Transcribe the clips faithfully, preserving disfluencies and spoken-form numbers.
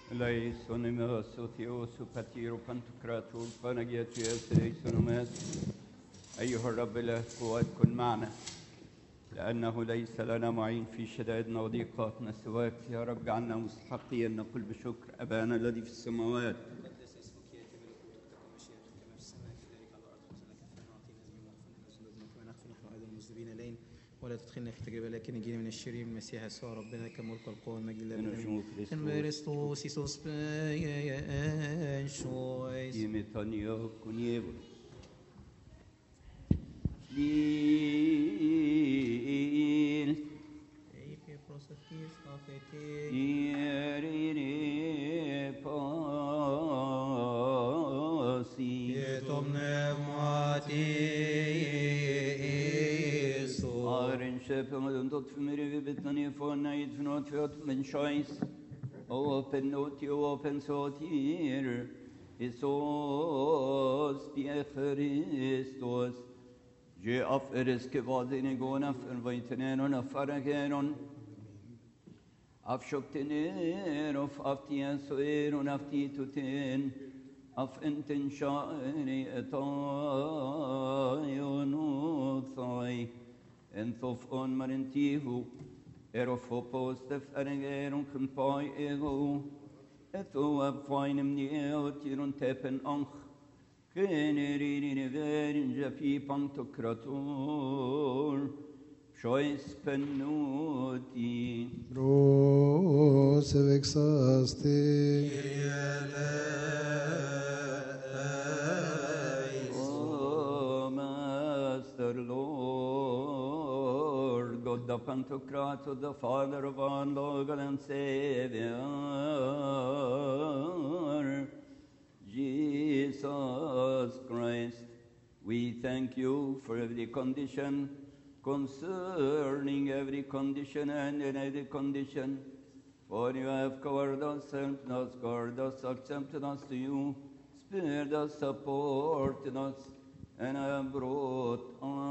Leisonimus, Otheos, Patiro, Pantocrator, Panagiatius, Leisonomas. أيها الرب له قوات كن معنا، لأنه ليس لنا معين في شدائدنا وضيقاتنا سواك. يا رب اجعلنا مستحقين نقول بشكر أبانا الذي في السماوات. قدس اسمك يأتي ملكوتك تكن مشيئتك كما في السماء كذلك على الأرض. خبزنا كفانا أعطينا اليوم واغفر لنا ذنوبنا كما نغفر نحن أيضا المذنبين إلينا، ولا تدخلنا في تجربة لكن نجينا من الشرير. من المسيح يسوع ربنا كملك والقوة والمجد لله آمين. Kristus Jesus precious. Imitania Kunievo. Lil. Eike prosakis afete. Ierire pasi. Etom pneumati Jesu. Aren Shepherd und dort für mir wir bitten ihr von Neid von Ort für den Scheiß. Open not you open so here. Isos die Christus. Je af eres kevadine gona verweitenen und afarageron. Af shoktener of aftia soer und aftituten. Af enten sha'ri etayon uthai. Enthof on marentihu. Erofopos def ergeron kumpai ego. Etho ab feinem nieotirun tepen anch. Generini verin japi pantokrator. Shois penoti. Bros vexaste. Oh, Master Lord, God the Pantocrator, the Father of our Lord and Savior, Jesus Christ, we thank you for every condition, concerning every condition and in every condition, for you have covered us, helped us, guarded us, accepted us to you, spared us, supported us, and have brought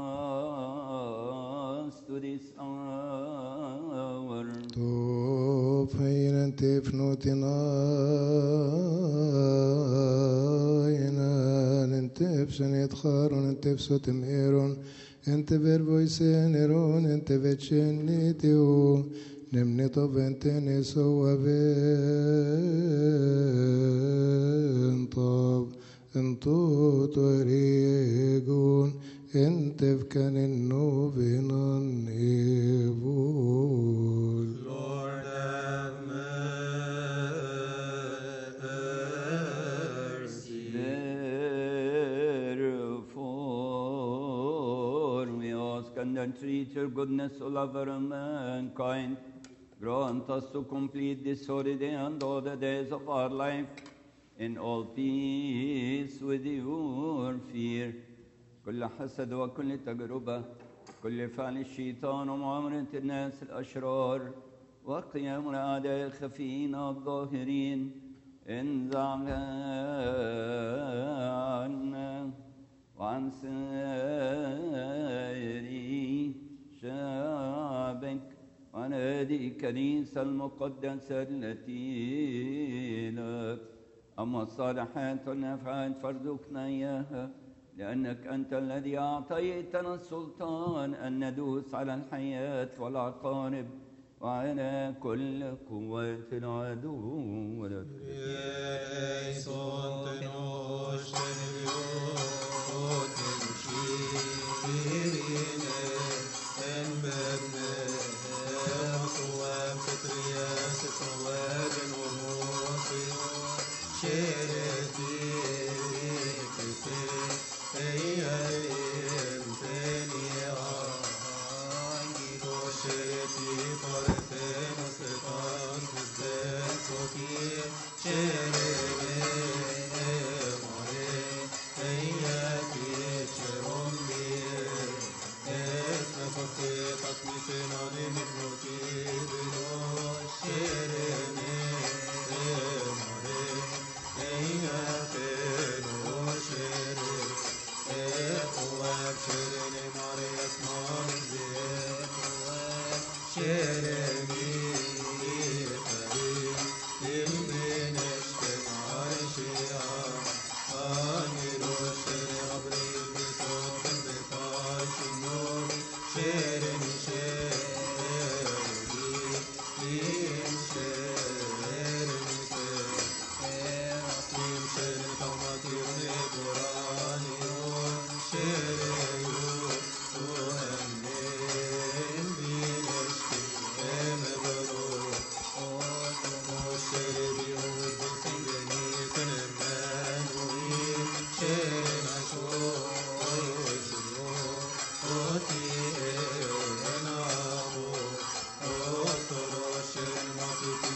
us to this hour. To feinen tefnotina inan entefsen etcharon entefsotem eron ente vervoisen eron ente vecenitio nemneto venteneso aventov entuto eriegon entefcanen novenan evol. Lord have mercy. Therefore, we ask and entreat your goodness, O lover of mankind. Grant us to complete this holy day and all the days of our life in all peace with your fear. كل حسد وكل تجربة، كل فعل الشيطان ومعاملة الناس الأشرار وقيام الأعداء الخفيين الظاهرين انزع عنا وعن سائر شعبك وعن هذه الكنيسة المقدسة التي لك. أما الصالحات والنافعات فارزقنا إياها، لأنك أنت الذي أعطيتنا السلطان أن ندوس على الحياة والعقارب وعلى كل قوات العدو. Share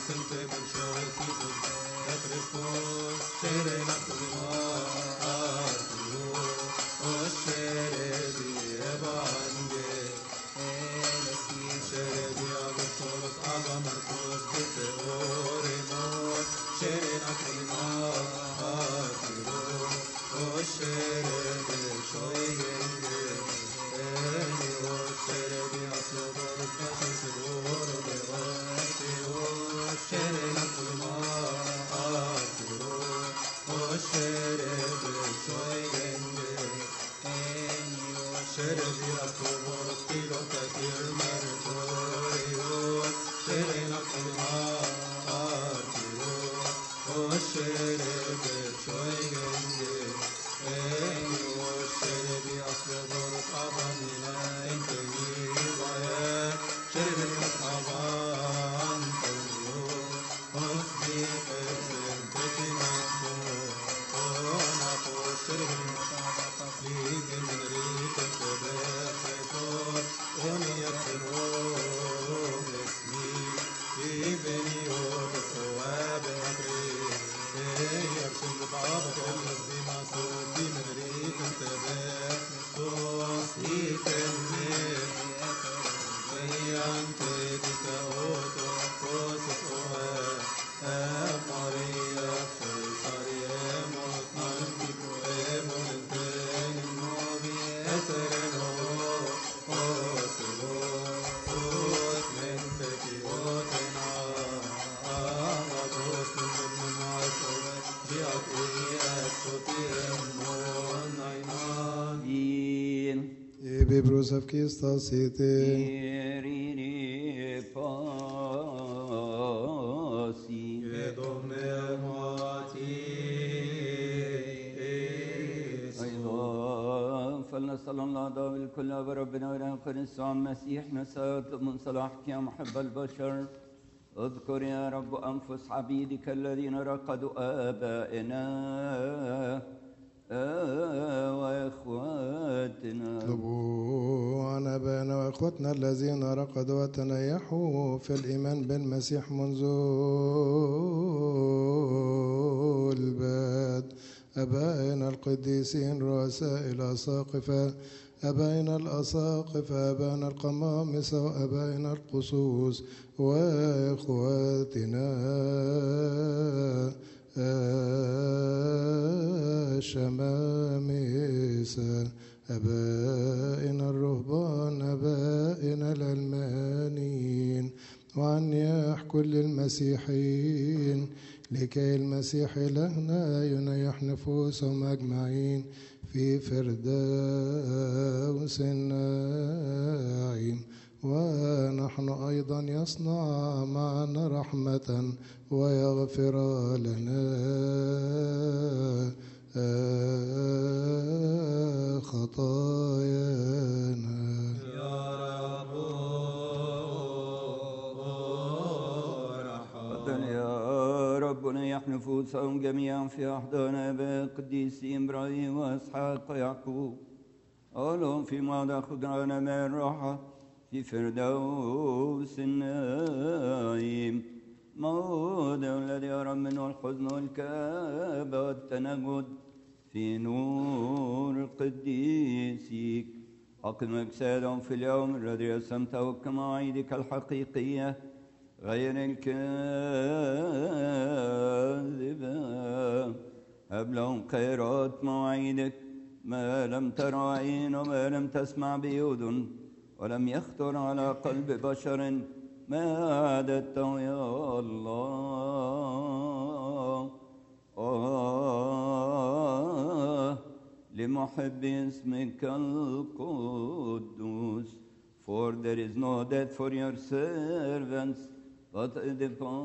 sente per Christus, et Christus, shere na kulma, artio, o shere di evange, elesti, shere di agostolos, aga marcos, bete oremos, shere na kulma, artio, o shere de shoigenge, elio, shere di asloboros, kashin seguro de artio, shere na kulma, artio, o shere de shoigenge, elio, shere di asloboros, kilo takir meritorio, shere na kulma, artio, o shere de shoigenge, elio, shere di asloboros, abanina, enteni, vaya, shere di aban, Osdi Exen Tekinatmo Onapo Shervin Ligen Riken Tebefetot Oniateno Esmi Ibeni Odes Oaben Akri Eyarshim Babat Olas Dimaso Dimen Riken Tebefetos Iten Mir Eyante Dika Oto Kosis Oaben Maria, Cesaria, Montantico, Monten, Novi, Esereno, Oselo, Osmente, Kiotena, Amados, Numaso, Diatia, Sotier, Monaiman, in Ebe brosaf kista sete. Irene Pasi. Domne Mati, أيضا فلنسأل الله داوي الكل بربنا وناخذ يسوع المسيح نسأل من صلاحك يا محب البشر. اذكر يا رب أنفس عبيدك الذين رقدوا آبائنا وإخواتنا. اطلبوا عن أبائنا وإخوتنا الذين رقدوا وتنيحوا في الإيمان بالمسيح منذ البدء. أبائنا القديسين رؤساء الأساقفة، أبائنا الأساقفة، أبائنا القمامسة، وأبائنا القصوص، وإخواتنا الشمامسة، أبائنا الرهبان، أبائنا العلمانيين، وعن نياح كل المسيحيين، لكي المسيح إلهنا ينيح نفوسهم أجمعين في فردوس النعيم. ونحن أيضا يصنع معنا رحمة ويغفر لنا خطايانا. يا رب تفضل يا ربنا يحن نفوسهم جميعا في أحضان آباء القديسين إبراهيم وإسحاق ويعقوب. أولهم في موضع خضران ماء الراحة في فردوس النعيم، موضع الذي يرى منه الحزن والكآبة والتنجد في نور قديسك. أقم أجسادهم في اليوم الذي رسمته كمواعيدك الحقيقية غير الكاذبة. هب لهم خيرات مواعيدك ما لم تر عين وما لم تسمع بأذن ولم يخطر على قلب بشر ما أعددته يا الله. آه لمحب اسمك القدوس. For there is no death for your servants, but a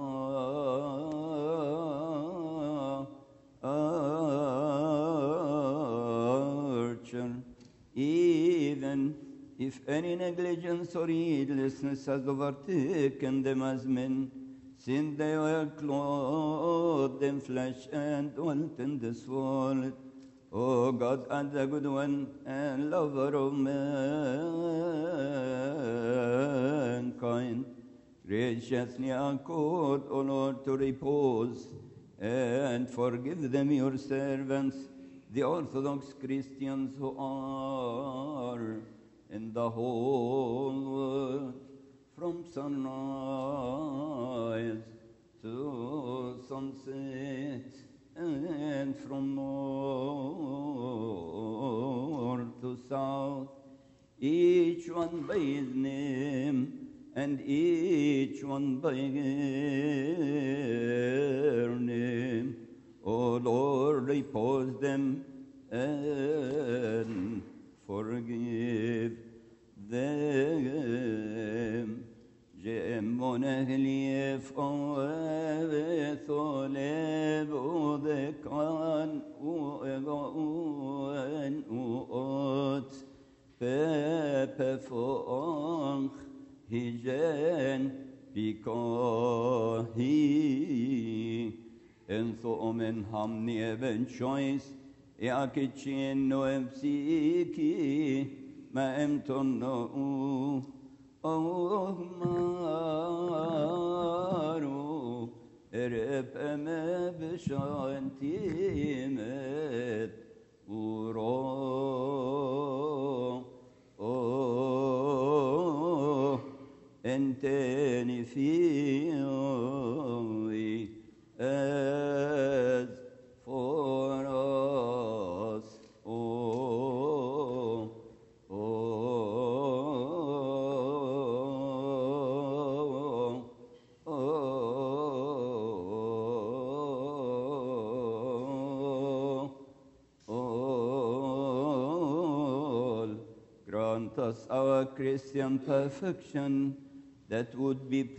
departure. Even if any negligence or heedlessness has overtaken them as men, since they were clothed in flesh and dwelt in this world, O God, and the good one and lover of mankind, graciously accord, O Lord, to repose and forgive them, your servants, the Orthodox Christians who are in the whole world, from sunrise to sunset, and from north to south, each one by his name, and each one by their name. O Lord, repose them and forgive them. Jemonehlief oetholeb odekan uegauen uot pepe foanch hijen bikohi en thomen hamni even choice eakichin no emsiki ma emtonno Oh, Maru, Erepeme Bishantimet, Uro, Oh, Enteni Fioi, as for us, Oh, us our Christian perfection, that would be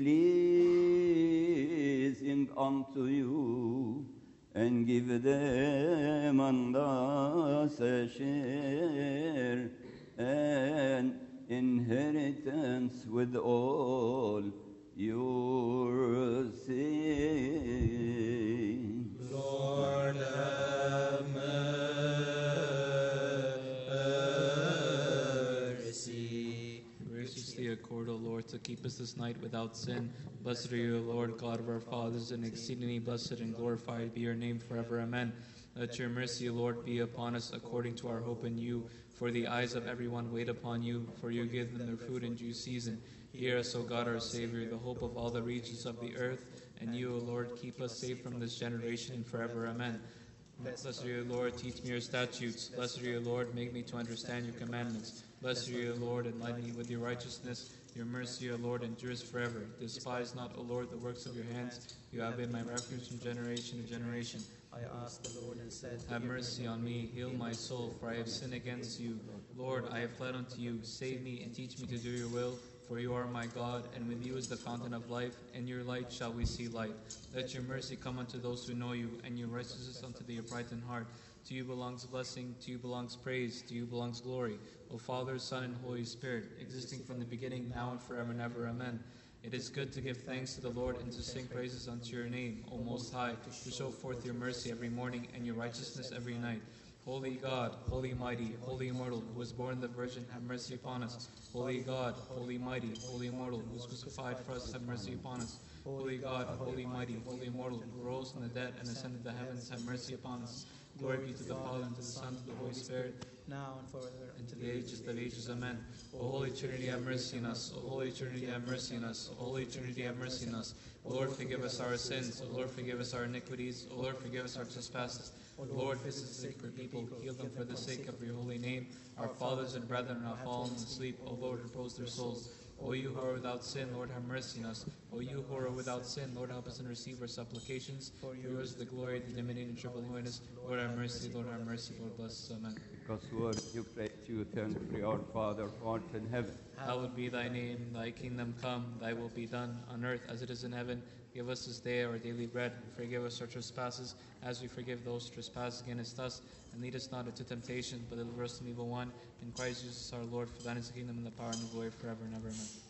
pleasing unto you, and give them and us a share and inheritance with all your saints. Lord, have mercy. Graciously accord, O Lord, to keep us this night without sin. Blessed are you, O Lord, God of our fathers, and exceedingly blessed and glorified be your name forever. Amen. Let your mercy, O Lord, be upon us according to our hope in you. For the eyes of everyone wait upon you, for you give them their food in due season. Hear us, O God, our Savior, the hope of all the regions of the earth. And you, O Lord, keep us safe from this generation and forever. Amen. Blessed are you, Lord, teach me your statutes. Blessed are you, Lord, make me to understand your commandments. Blessed are you, Lord, enlighten me with your righteousness. Your mercy, O Lord, endures forever. Despise not, O Lord, the works of your hands. You have been my refuge from generation to generation. I asked the Lord and said, Have mercy on me, heal my soul, for I have sinned against you. Lord, I have fled unto you. Save me and teach me to do your will, for you are my God, and with you is the fountain of life. In your light shall we see light. Let your mercy come unto those who know you, and your righteousness unto the upright in heart. To you belongs blessing, to you belongs praise, to you belongs glory. O Father, Son, and Holy Spirit, existing from the beginning, now and forever and ever. Amen. It is good to give thanks to the Lord and to sing praises unto your name, O Most High, to show forth your mercy every morning and your righteousness every night. Holy God, holy mighty, holy immortal, who was born of the Virgin, have mercy upon us. Holy God, holy mighty, holy immortal, who was crucified for us, have mercy upon us. Holy God, holy mighty, holy immortal, who rose from the dead and ascended to the heavens, have mercy upon us. Glory be to the Father, and to the Son, and to the Holy Spirit, now and forever, and to the ages of ages. Amen. O Holy Trinity, have mercy on us. O Holy Trinity, have mercy on us. O Holy Trinity, have mercy on us. O Lord, forgive us our sins. O Lord, forgive us our iniquities. O Lord, forgive us our trespasses. O Lord, visit the sick of your people. Heal them for the sake of your holy name. Our fathers and brethren have fallen asleep. O Lord, repose their souls. O you who are without sin, Lord, have mercy on us. O you who are without sin, Lord, help us and receive our supplications. For yours is the glory, the dominion, and triple holiness. Lord, have mercy. Lord, have mercy. Lord, bless us. Amen. Because word you pray to thankfully, our Father, who art in heaven. Hallowed be thy name, thy kingdom come, thy will be done, on earth as it is in heaven. Give us this day our daily bread, and forgive us our trespasses, as we forgive those who trespass against us. And lead us not into temptation, but deliver us from evil one. In Christ Jesus our Lord, for thine is the kingdom and the power and the glory forever and ever. Amen.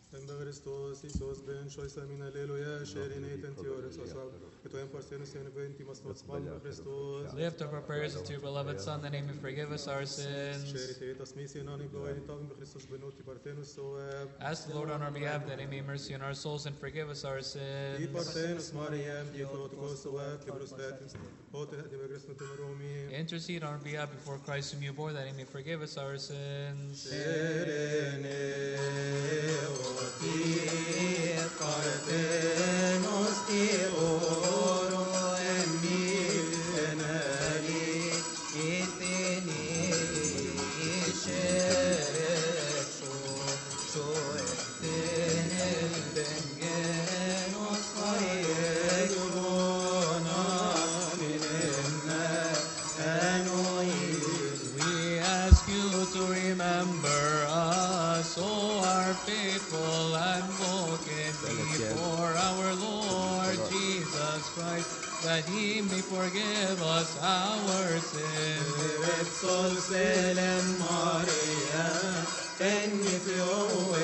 En Christos, Isos ben Shoisa min Alleluia, Sherinate and Theoris Osab, et when Parsenus and Venti must not spam Christos. Lift up our prayers to your beloved Son, that he may forgive us our sins. Sheritate us misi nani glory tavim Christos benuti Partenus soab. Ask the Lord on our behalf that he may mercy on our souls and forgive us our Di sins. Partenus Mariam, di Theotokos soab, Librus Latis, Hote di Megrisno Temeromi. Intercede on our behalf before Christ whom you bore, that he may forgive us our sins. Serene oti Partenus ti oro eminali itini sherexo so etene bengenos ayegona minenna anoid. We ask you to remember us, O our faithful advocate, before our Lord Jesus Christ, that he may forgive us our sins. Sol Selem Maria, enni fiowe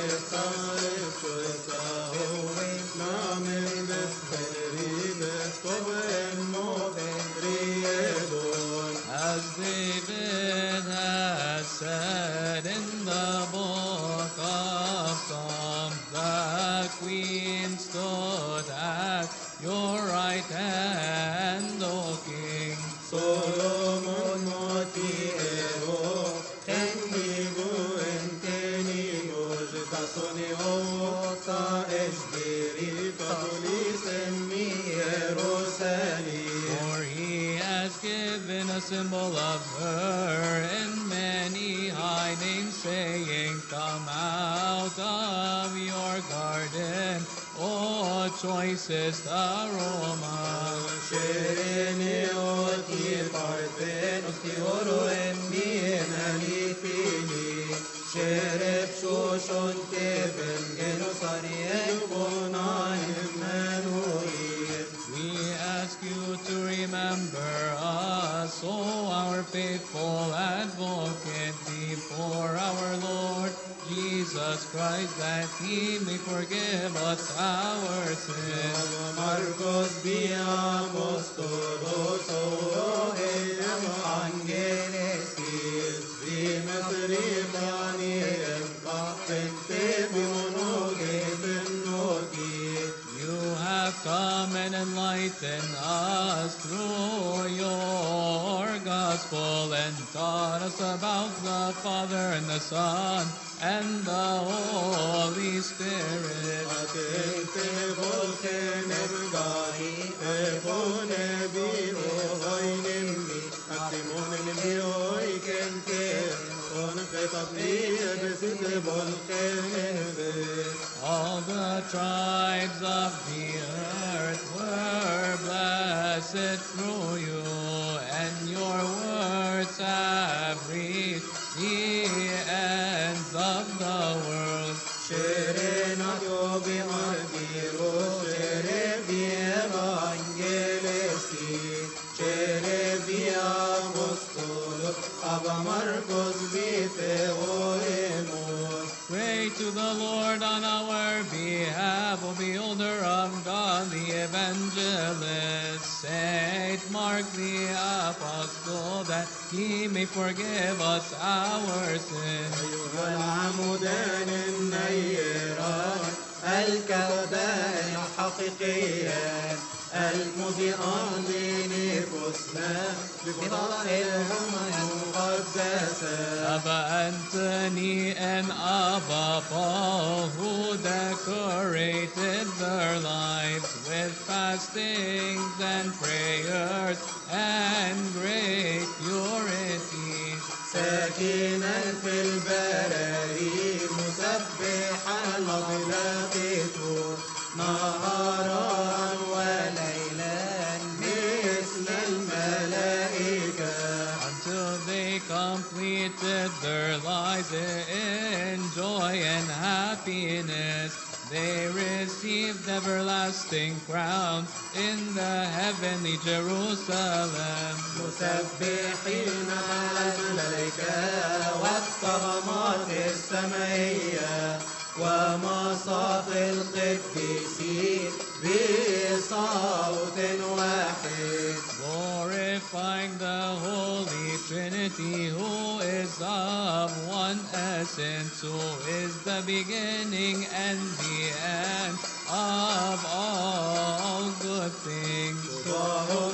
saifta howe namen besperi bestoven moven riedon. As David has said in the book of Psalms, the queen stood at your right hand, O King. Solomon moti ero, ennigo entenigo, jetasoni ota esdiri katolis emmi Jerusalem. For he has given a symbol of her in many hiding, saying, come out of your garden, O choicest aroma. Sherene oti Parthenos ti oro emmina litini, Sherep shoshon teben genosarien bona Emmanuel. We ask you to remember us, O our faithful advocate, before our Lord Jesus Christ, that he may forgive us our sins. Marcos via apostolos ohem angenesis vimes ribaniem capente bimonoges ennoti. You have come and enlightened us through your gospel, and taught us about the Father and the Son and the Holy Spirit. Atente volken evgari evone biro hoinimmi atimonen bioi kente on petabli ebesite volken eve. All the tribes of the earth were blessed through you, and your words have reached the ends of the world. Serenato bi martiro, sere bi evangelisti, sere bi apostolo, aba Marcos bi theoemos. Pray to the Lord on our behalf, O beholder of God, the evangelist, Saint Mark the apostle, that he may forgive us our sins. أيها العمودان النيران الكودان الحقيقيان المضيئان لنفوسنا بفضائلهم المقدسة. Abba Anthony and Abba Paul, who decorated their lives with fastings and prayers and great purity. ساكنا في البراري مسبحا لطلاقته نهارا وليلا مثل الملائكة. Until they completed their lives in joy and happiness, they received everlasting crowns in the heavenly Jerusalem. مسبحين مع الملائكة والطغمات السمائية ومصاف القديسين بصوت واحد. Glorifying the Holy Trinity, who is of one essence, who is the beginning and the end of all good things. وهم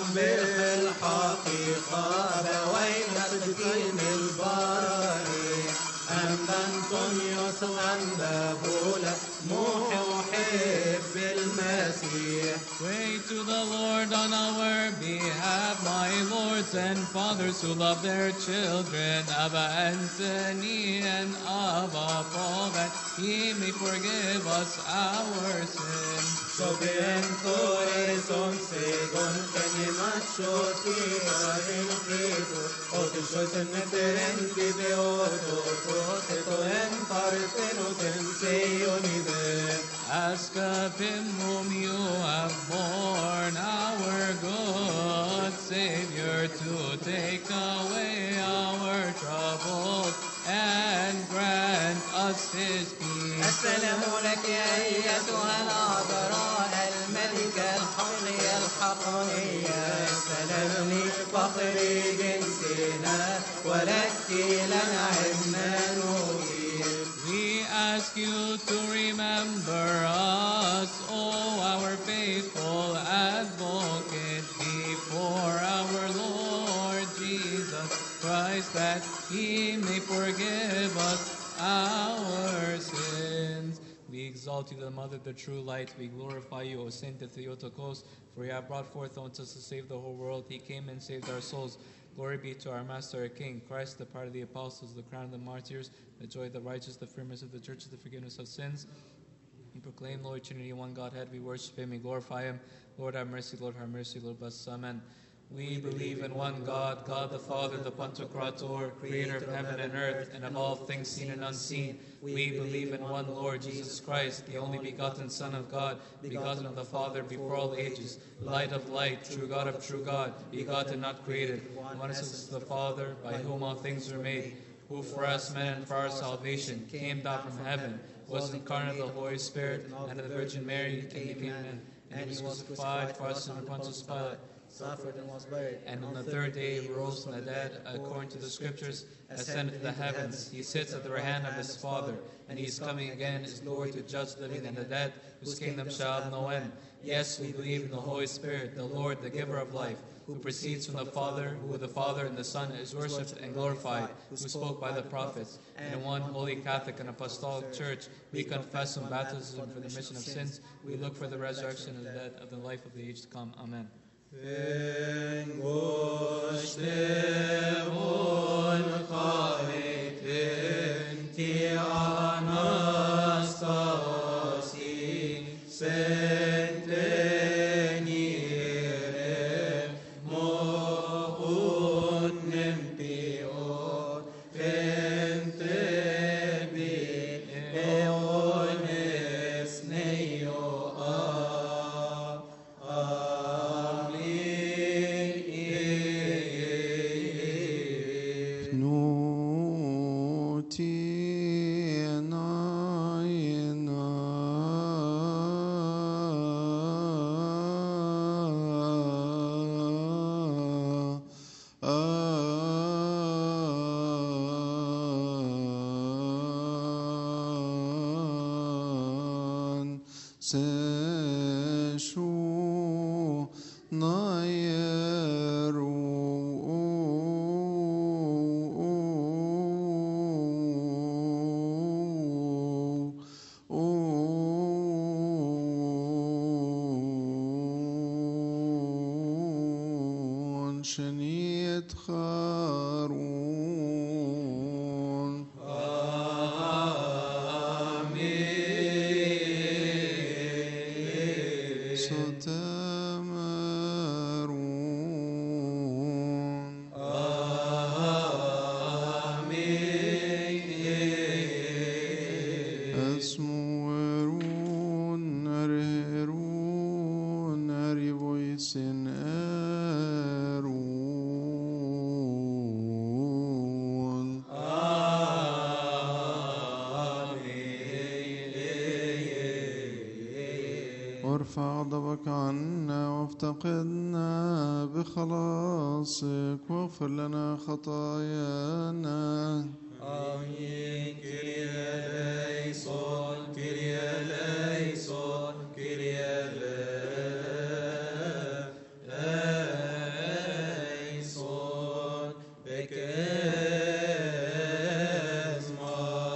بالحقيقة أبوين قديم البراهين، أنبا أنطونيوس وأنبا بولا محب المسيح. Pray to the Lord on our behalf, my lords and fathers who love their children, Abba Anthony and Abba Paul, that he may forgive us our sins. Sobientoreson segon enimachotia in Christo, otishosen neferendi beoto, proteto en parthenos en seonive. Ask of him whom you have borne, our good Savior, to take away our troubles and grant us his peace. السلام لك أيتها العذراء الملكة الحقية الحقانية، السلام لفخر جنسنا ولك لنا عمانوئيل. We ask you to remember us, O our faithful advocate, before our Lord Jesus Christ, that he may forgive us our sins. We exalt you, the Mother of the true light. We glorify you, O Saint Theotokos, for you have brought forth unto us to save the whole world. He came and saved our souls. Glory be to our Master, our King, Christ, the part of the apostles, the crown of the martyrs, the joy of the righteous, the firmness of the church, the forgiveness of sins. We proclaim, Lord, Trinity, one Godhead. We worship him, we glorify him. Lord, have mercy, Lord, have mercy, Lord, bless us. Amen. We believe in one God, God the Father, the Pantocrator, creator of heaven and earth, and of all things seen and unseen. We believe in one Lord Jesus Christ, the only begotten Son of God, begotten of the Father before all ages, light of light, true God of true God, begotten, not created, one essence of the Father, by whom all things were made, who for us men and for our salvation came down from heaven, was incarnate of the Holy Spirit, and of the Virgin Mary, and became man, and he was crucified for us under Pontius Pilate, suffered and was buried, and on the third day he rose from the dead, according to the Scriptures, ascended to the heavens. He sits at the right hand of his Father, and he is coming again as Lord to judge the living and the dead, whose kingdom shall have no end. Yes, we believe in the Holy Spirit, the Lord, the giver of life, who proceeds from the Father, who with the Father and the Son is worshipped and glorified, who spoke by the prophets. And in one holy Catholic and Apostolic Church, we confess in baptism for the remission of sins. We look for the resurrection of the dead, of the life of the age to come. Amen. وارفع غضبك عنا وافتقدنا بخلاصك واغفر لنا خطايانا. آمين. كيريا ليسون كيريا ليسون كيريا ليسون بكزما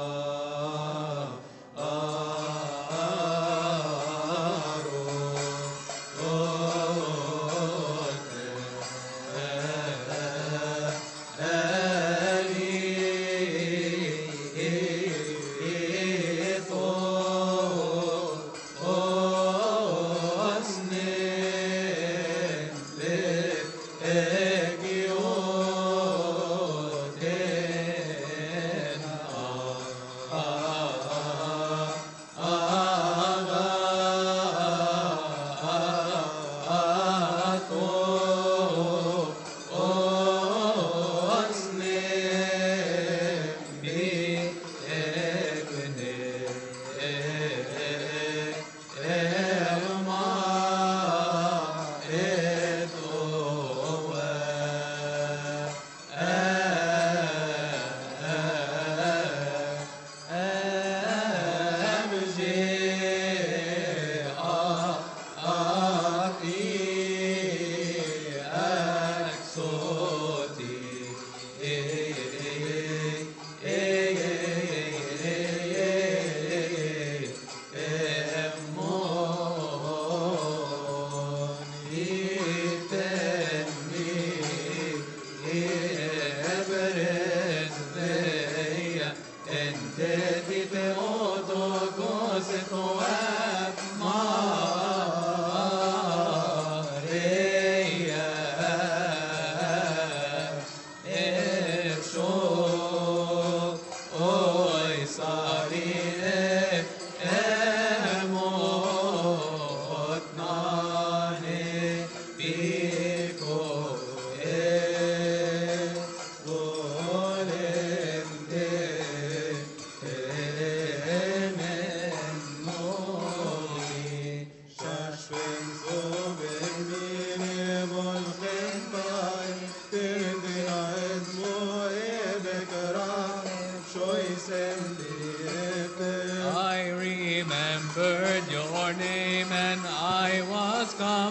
I remembered your name and I was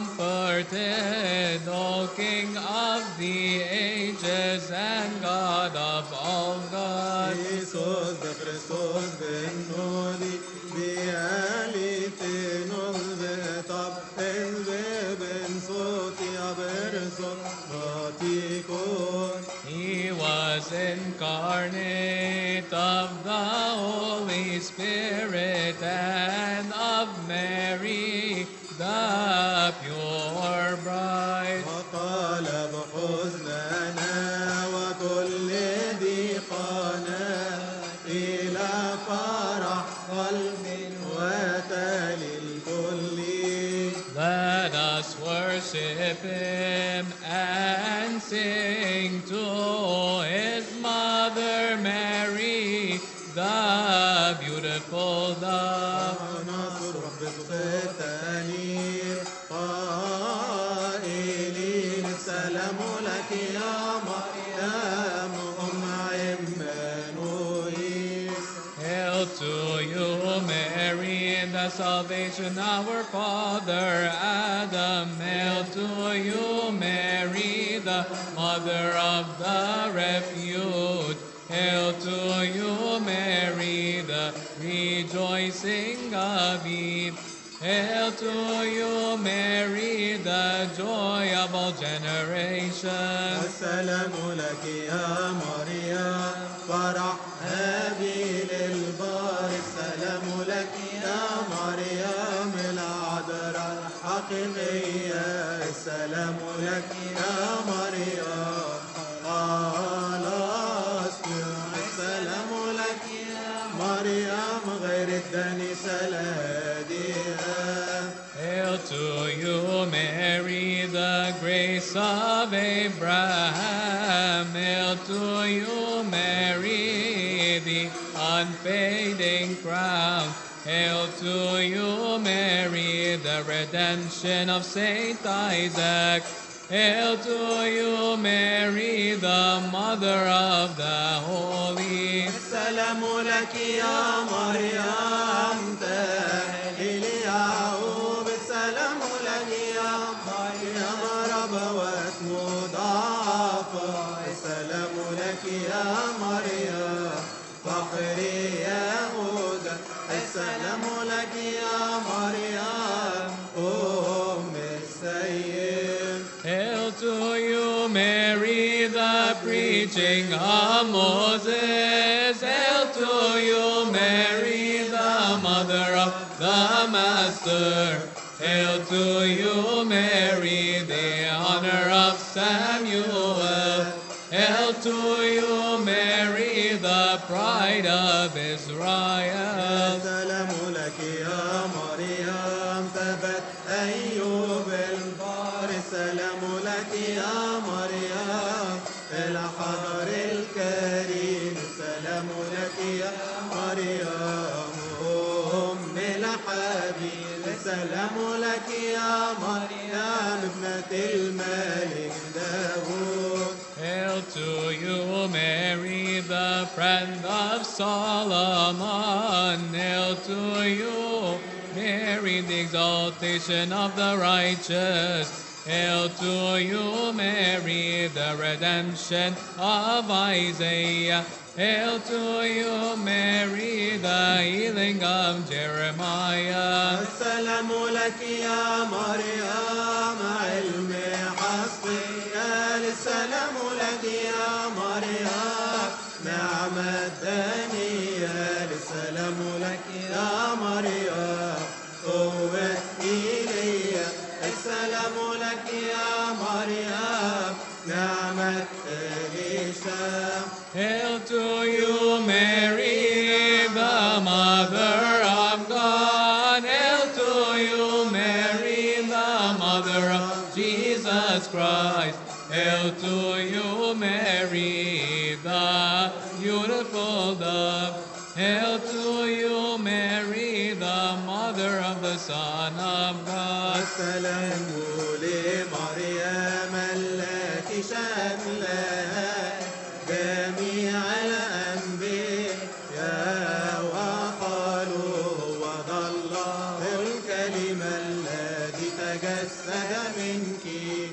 comforted, O King of the ages and God of all gods. Iisus de Hristos benodi bialitenul vetab elveben soti averso vaticon. He was incarnate of the Holy Spirit and of Mary, the pure bride. وقال بحزننا وكل ضيقنا إلى فرح قلب وتالي الكل. Let us worship him and sing to his mother Mary, the beautiful dove. ونصرخ بصوت تانير قائلين السلام لك يا مريم أم عمانوئيل. Hail to you, Mary, the salvation our father Adam. Hail to you, Mary, the mother of the refuge. Hail to you, Mary, the rejoicing of Eve. Hail to you, Mary, the joy of all generations. السلام لك يا مريم فرح هابيل البار. السلام لك يا مريم العذراء الحقيقية. السلام لك يا مريم خلاص. السلام لك يا مريم غير الدنس الهادئة. Hail to you, Mary, the grace of Abraham. Hail to you, Mary, the unfading crown. Hail to you, Mary, the redemption of Saint Isaac. Hail to you, Mary, the mother of the holy. السلام لك يا مريم تهلي يعقوب. السلام لك يا مريم ربوات مضاعفة. السلام لك يا مريم فخري يهوذا. السلام لك يا مريم أم السيد. Hail to you, Mary, the preaching of Moses. Hail to you, Mary, the mother of the Master. Hail to you, Mary, the honor of Samuel. Hail to you, Mary, the pride of Israel. السلام لك يا مريم ثبت أيوب البار. السلام لك يا مريم الحضر الكريم. السلام لك يا مريم أم الحبيب. السلام لك يا مريم ابنة الملك داود. Hail to you, Mary, the friend of Solomon. Hail to you, Mary, the exaltation of the righteous. Hail to you, Mary, the redemption of Isaiah. Hail to you, Mary, the healing of Jeremiah. السلام لك يا مريم علم حصري. السلام لك يا مريم نعمة دانية. السلام لك يا مريم قوة إيليا. السلام لك يا مريم نعمة إليشا. Hail to you, Mary, the mother of God. Hail to you, Mary, the mother of Jesus Christ. Hail to you, Mary, the beautiful dove. Hail to you, Mary, the mother of the Son of God. السلام لمريم التي شملها جميع الأنبياء وقالوا هو ذا الله الكلمة الذي تجسد منك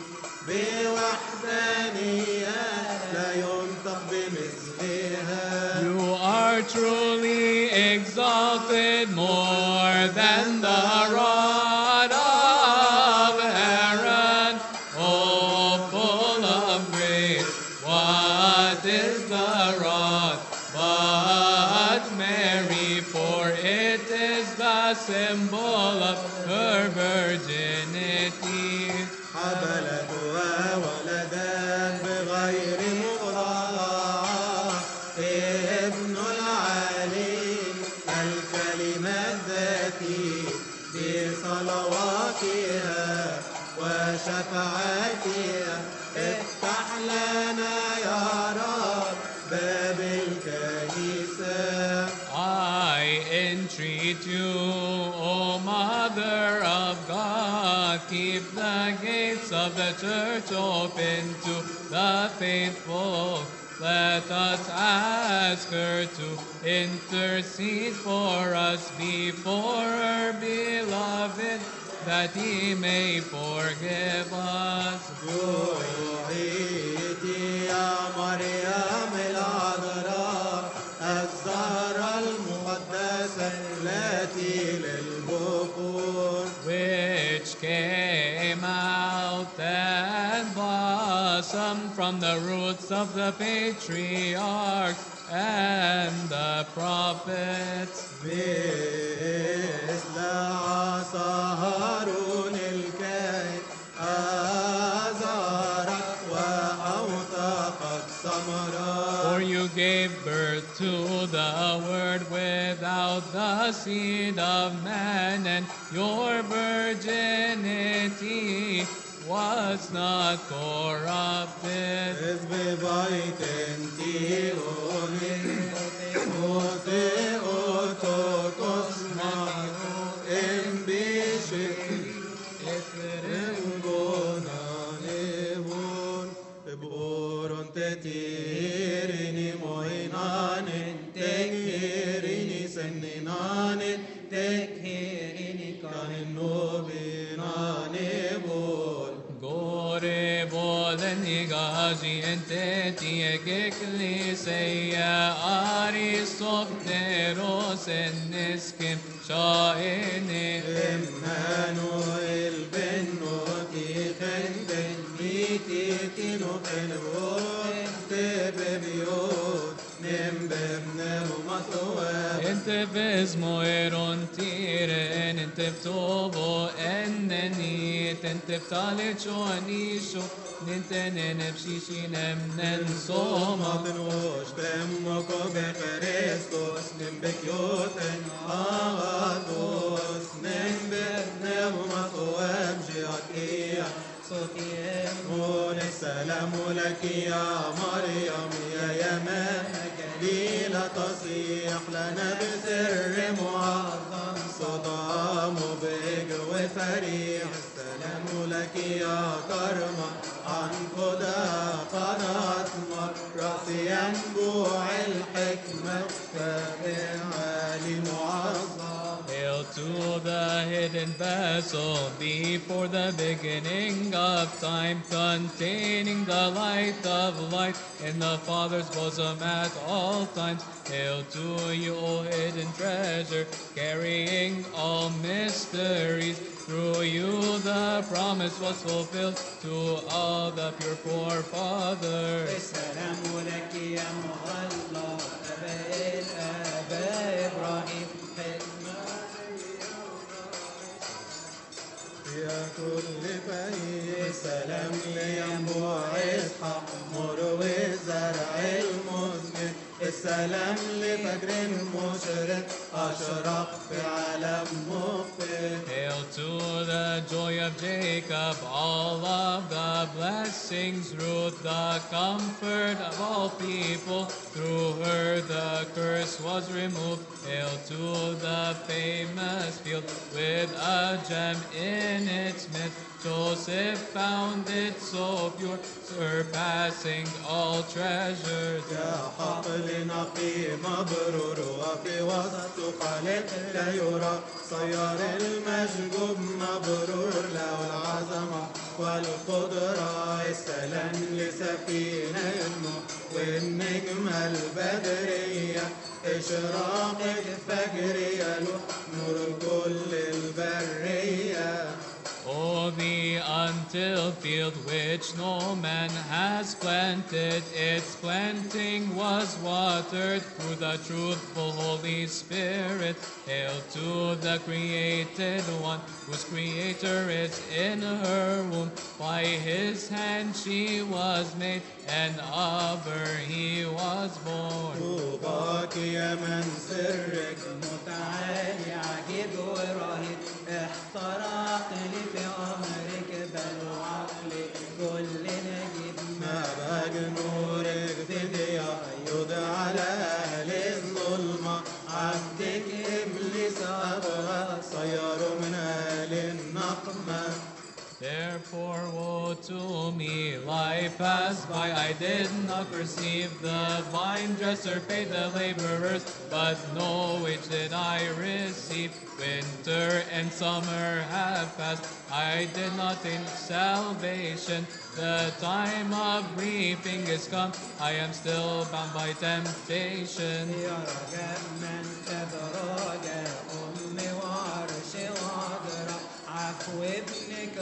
بوحدانية لا ينطق بمثلها. You are truly exalted more than the rod of Aaron. Oh, full of grace, what is the rod but Mary? For it is the symbol of her virginity. حبلتها ولدا بغير مضاعف ابن العلي الكلمة الذاتي بصلواتها وشفاعتها. افتح لنا يا رب باب الكنيسة. I entreat you, O Mother of God, keep the gates of the church open to the faithful. Let us ask her to intercede for us before her beloved, that he may forgive us. دعيتي يا مريم العذراء الزهرة المقدسة التي للبخور. Which came out and blossomed from the roots of the patriarchs and the prophets. مثل عصا هارون الكاهن أزهرت وأوثقت ثمرات. For you gave birth to the Word without the seed of man, and your virginity was not corrupted. إذ ببيت تيوني أوتي أوتوكوس تتيرني موينان تكهيرني سننان تكهيرني كان النوبينان بول Gore bolen igaji enteti eklesia aristopteros eneskim shaene Emmanuel benoti khenden miti tino khelo tebemiot nemberne matwa Ente bezmo eron tiren ente ptovo enneni ente ptalicho anisho nintenen epshisinem nen soma Matnosh temoko beKristos nembekyoten agatos nemberne matwa mjiatia قول السلام لك يا مريم يا يمان جليلة تصيح لنا بسر معظم صدى مبهج وفريح السلام لك يا كرمة عن خدا قد أثمر رأسي ينبوع الحكمة فبعالي معظم Hail to the hidden vessel before the beginning of time, containing the light of light in the Father's bosom at all times. Hail to you, O hidden treasure, carrying all mysteries. Through you the promise was fulfilled to all the pure forefathers. السلام لك يا مغلى أبا الآباء إبراهيم يا كل فهي السلام لينبوع إسحاق مروي الزرع المزمن السلام لفجر مشرق أشرق في عالم مخفي Hail to the joy of Jacob, all of the blessings, Ruth, the comfort of all people. Through her the curse was removed. Hail to the famous field with a gem in its midst. Joseph found it so pure, surpassing all treasures. يا حقل نقي مبرور وفي وسط خالق لا يرى صيار المشجوب مبرور له العظمة والقدرة السلام لسفينة النور والنجمة البدرية إشراق الفجر يلوح نور كل البرية Oh, the untilled field which no man has planted, its planting was watered through the truthful Holy Spirit. Hail to the created one, whose creator is in her womb. By his hand she was made, and of her he was born. طوباك يا من سرك متعالي عجيب ورهيب احترق لي في أمرك بل عقلي كل نجيب ما بج نورك في ضياء يدعى على أهل الظلمة عبدك إبليس أبغى صير من أهل النقمة Therefore, woe to me, life passed by, I did not perceive the vine dresser paid the laborers, but no wage did I receive. Winter and summer have passed, I did not think salvation. The time of reaping is come, I am still bound by temptation. يا رجاء من تبرجى أمي وعرشي وعذرا عفو ابنك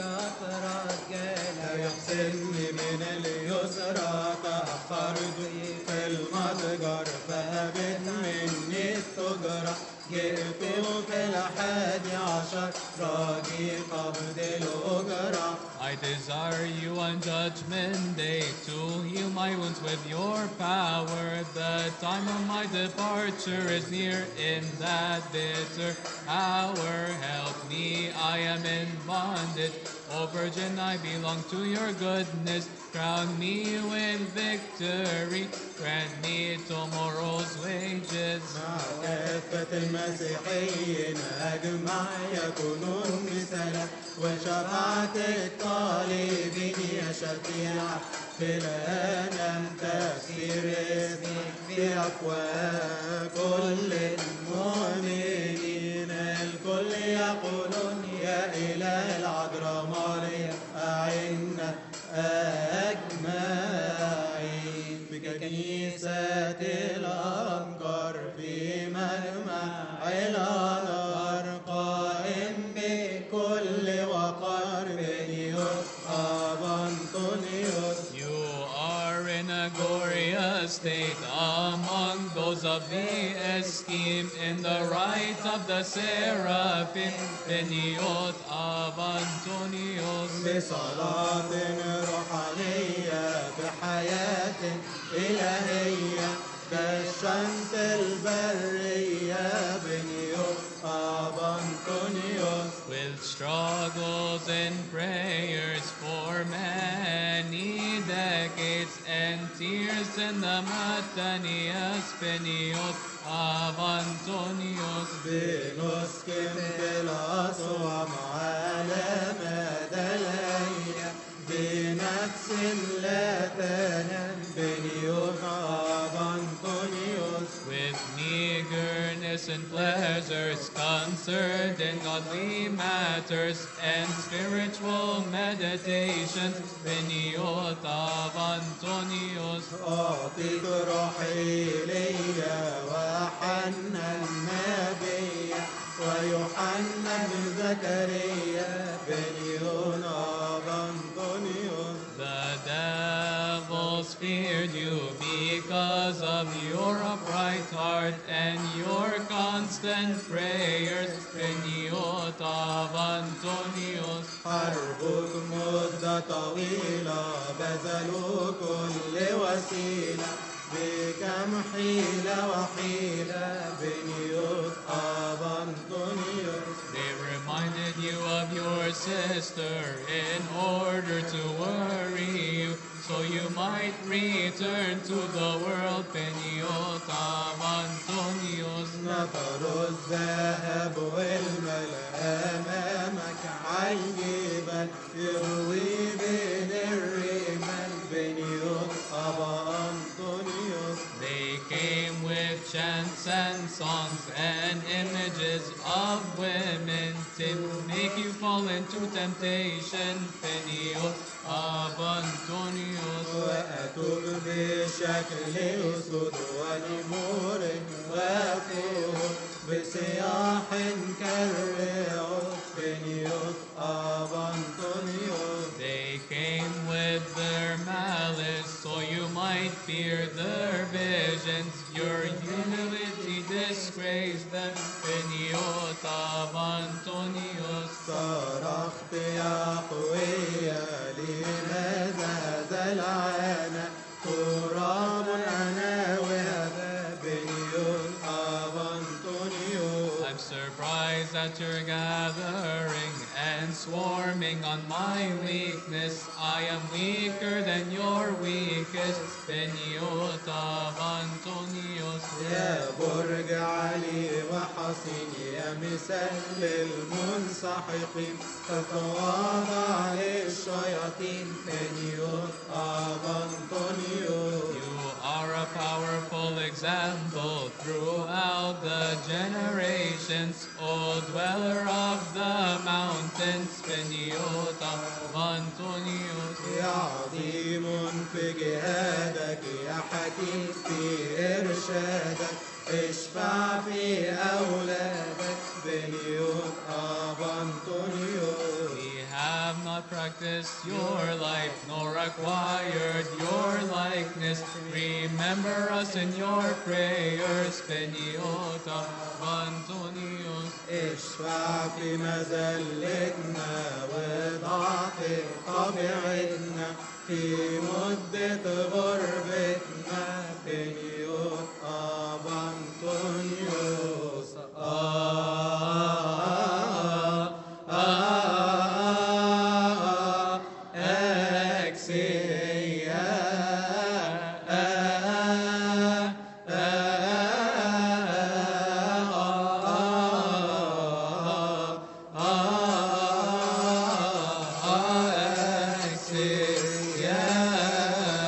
أترجى لا يحسنني من اليسرى تأخرت في المتجر فهبت مني التجرة جئت في الحادي عشر راجي قبض الأجرة I desire you on judgment day to heal my wounds with your power. The time of my departure is near in that bitter hour. Help me, I am in bondage. O Virgin, I belong to your goodness. Crown me with victory. Grant me tomorrow's wages. مع كافة المسيحيين أجمع يكونون مثلا وشفاعة الطالبين يا شفيع خلانا تفسير اسمك في أفواه كل المؤمنين. الكل يقولون يا إله العذراء مريم أعنا أجمعين. في كنيسة الأنكار في مجمع الأنهار قائم بكل وقار بنيوس أبا أنطونيوس. You are in a glorious state among those of the esteem, in the right of the seraphim, Beniot of Antonios. بصلاة روحانية بحياة إلهية كالشمس البرية بنيوس أبا أنطونيوس. With struggles and prayers for many decades and tears in the Matanias, Beniot of Antonios. بنسكن في الأصوام على مدى الأيام بنفس لا تنام بنيوس أبا أنطونيوس. With meagerness and pleasures concerned in godly matters and spiritual meditations, Beniot of Antonios. أعطيك روحي ليا وحنا النبي ويوحنا بن زكريا بنيون أبا أنطونيوس. The devils feared you because of your upright heart and your constant prayers, Beniot of Antonios. حربك مدة طويلة بذلوا كل وسيلة بكم حيلة وحيلة بنيوت أبا أنطونيوس. They reminded you of your sister in order to worry you, so you might return to the world, Beniot of Antonios. نطر الذهب والملء أمامك عالجبال يروي بين الرمال بنيوت أبا أنطونيوس. They came with chants and songs and images of women to make you fall into temptation, Beniot of Antonios. وأتوب بشكل أسود ونمور وفور بصياح كالرعود بنيوت أبا أنطونيوس. They came with their malice, so you might fear their visions. Your humility disgraced them, Beniot of Antonios. صرخت يا قوية لماذا زلعنا تراب أنا وهذا بنيوت أبا أنطونيوس. I'm surprised at your gathering and swarming on my weakness. I am weaker than your weakest, Beniot of Antonios. يا برج علي وحصين يا مثال للمنسحقين تتواضع للشياطين بنيوت أبا أنطونيوس. You are a powerful example throughout the generations, O dweller of the mountains, Beniot of Antonios. يا عظيم في جهادك يا حكيم في إرشادك اشفع في أولادك بنيوت أبا أنطونيوس. We have not practiced your life nor acquired your likeness. Remember us in your prayers, Beniot of Antonios. اشفع في مذلتنا وضعف طبيعتنا في مدة غربتنا بنيوت أبا أنطونيوس. آه آه آه أكسيا آه آه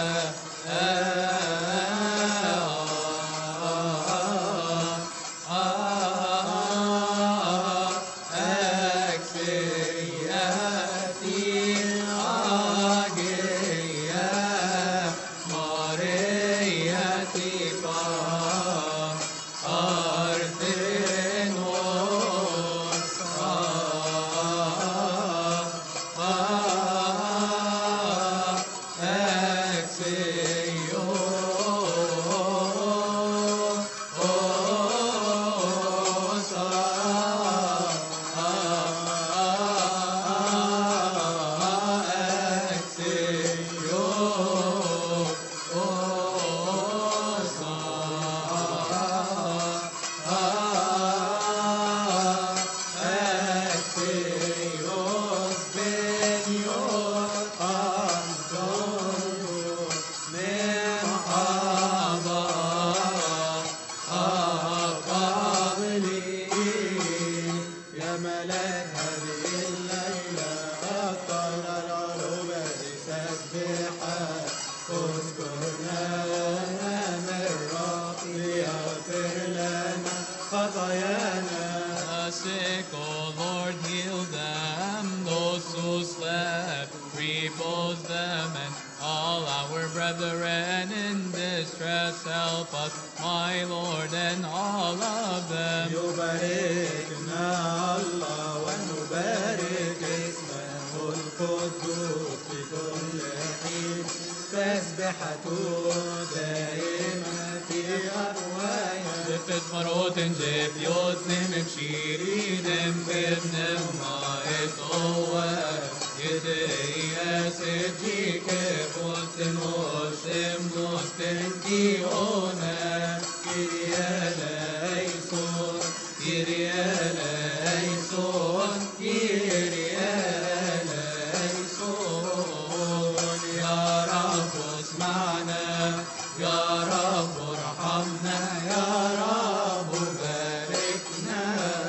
تسبيحك اذكرنا مرة ليغفر لنا خطايانا. Sick, O Lord, heal them. Those who slept, repose them. And all our brethren in distress, help us, my Lord, and all of them. يباركنا الله ونبارك اسمه القدوس في كل حين. تسبحته دائما في أفواهنا. Jefes maroten jef yotzim im shirinim bivnem ma'et ower. Yitei eset jike voltem osem nosten kiona. Kyrie eleison, Kyrie eleison, Kyrie eleison. Ya Rab اسمعنا, Ya Rab ارحمنا, Ya Rab باركنا.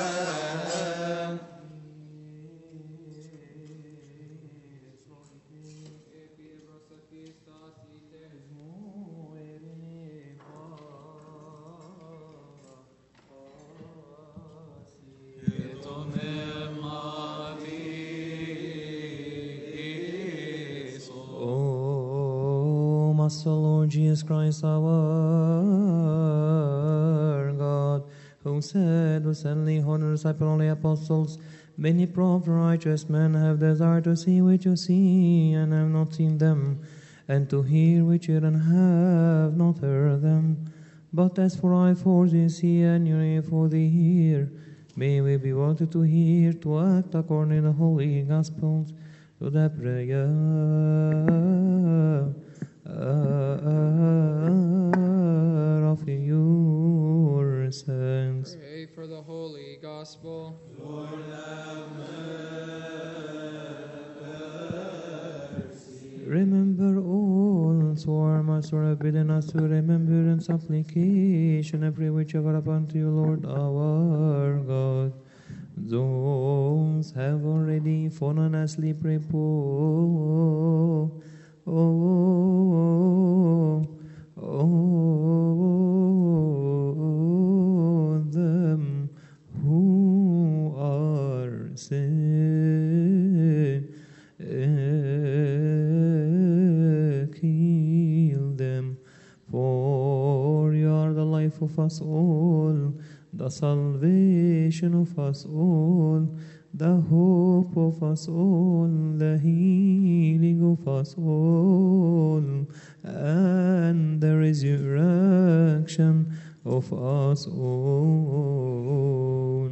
O Master Lord Jesus Christ, our God, who said to send the holy disciple only apostles, many prophets, righteous men have desired to see which you see and have not seen them, and to hear which you and have not heard them. But as for I for the see and you ear for the hear, may we be wanted to hear, to act according to the holy gospels, to the prayer of your saints. Pray for the holy gospel. Lord, have mercy. Remember all who our Master have bidden us to remember in supplication every whichever upon to you, Lord our God. Those have already fallen asleep, repose. Oh, oh, them who are sick, heal them, for you are the life of us all, the salvation of us all, the hope of us all, the healing of us all, and the resurrection of us all.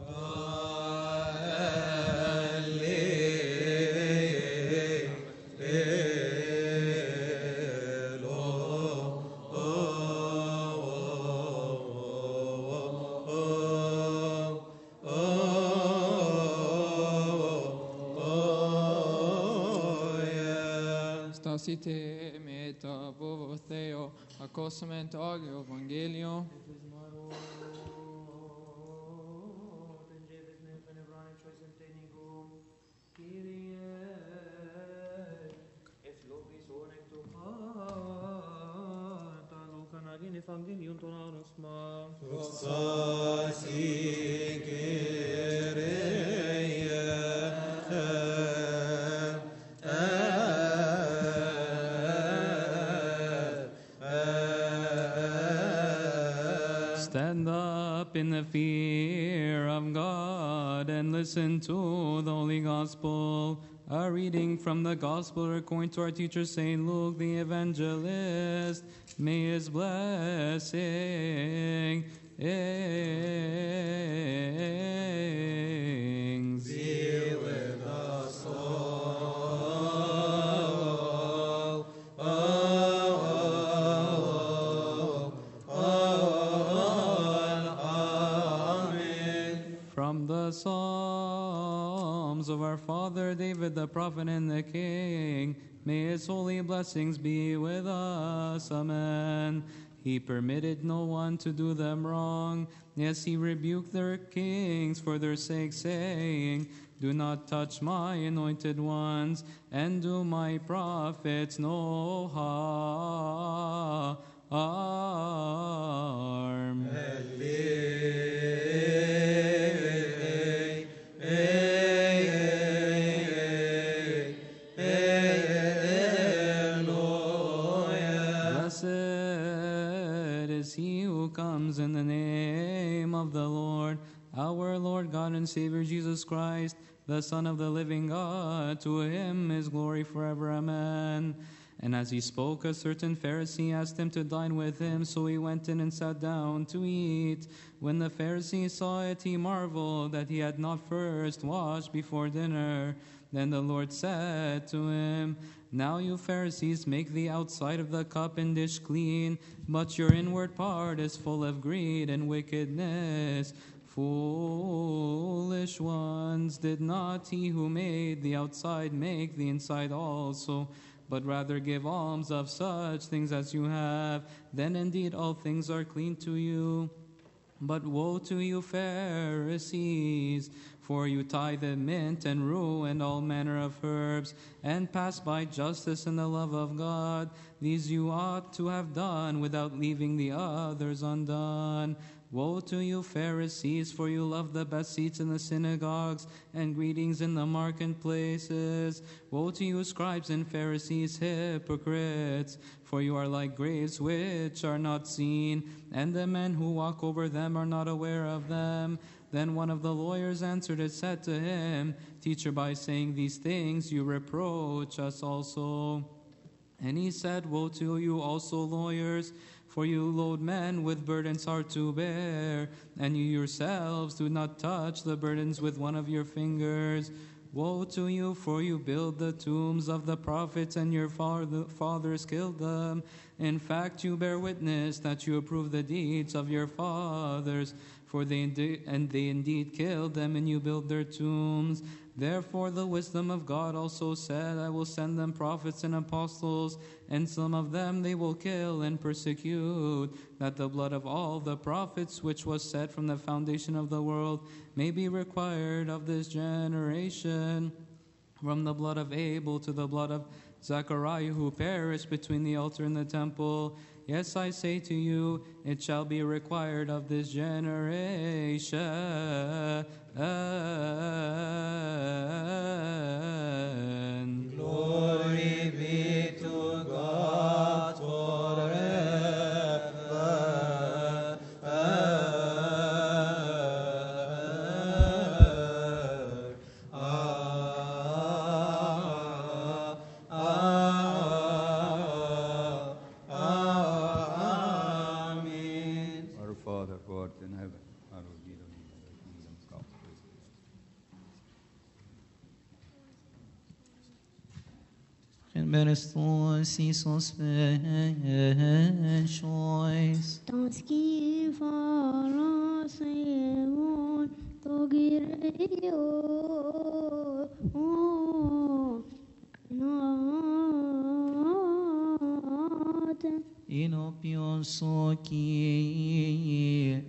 Stasite meta votheo, accosament agio evangelio. Stand up in the fear of God and listen to the Holy Gospel. A reading from the Gospel according to our teacher Saint Luke the Evangelist. May his blessing be with us all. Oh, amen. From the Psalms of our father David the prophet and the king, may his holy blessings be with us. Amen. He permitted no one to do them wrong. Yes, he rebuked their kings for their sake, saying, Do not touch my anointed ones, and do my prophets no harm. Blessed is he who comes in the name of the Lord, our Lord God and Savior Jesus Christ, the Son of the living God. To him is glory forever. Amen. And as he spoke, a certain Pharisee asked him to dine with him, so he went in and sat down to eat. When the Pharisee saw it, he marveled that he had not first washed before dinner. Then the Lord said to him, Now you Pharisees make the outside of the cup and dish clean, but your inward part is full of greed and wickedness. Foolish ones, did not he who made the outside make the inside also? But rather give alms of such things as you have, then indeed all things are clean to you. But woe to you, Pharisees, for you tithe mint and rue and all manner of herbs, and pass by justice and the love of God. These you ought to have done without leaving the others undone. Woe to you, Pharisees, for you love the best seats in the synagogues and greetings in the marketplaces. Woe to you, scribes and Pharisees, hypocrites, for you are like graves which are not seen, and the men who walk over them are not aware of them. Then one of the lawyers answered and said to him, Teacher, by saying these things you reproach us also. And he said, Woe to you also, lawyers, for you load men with burdens hard to bear, and you yourselves do not touch the burdens with one of your fingers. Woe to you, for you build the tombs of the prophets, and your fathers killed them. In fact, you bear witness that you approve the deeds of your fathers, for they indeed, and they indeed killed them, and you build their tombs. Therefore the wisdom of God also said, I will send them prophets and apostles, and some of them they will kill and persecute, that the blood of all the prophets which was said from the foundation of the world may be required of this generation. From the blood of Abel to the blood of Zechariah, who perished between the altar and the temple. Yes, I say to you, it shall be required of this generation. Glory be to God forever. Amen. Our Father who art in heaven, hallowed be thy name. Thy kingdom come. Berestos Isos choice. Tanski faraseon togireo not Inopion soki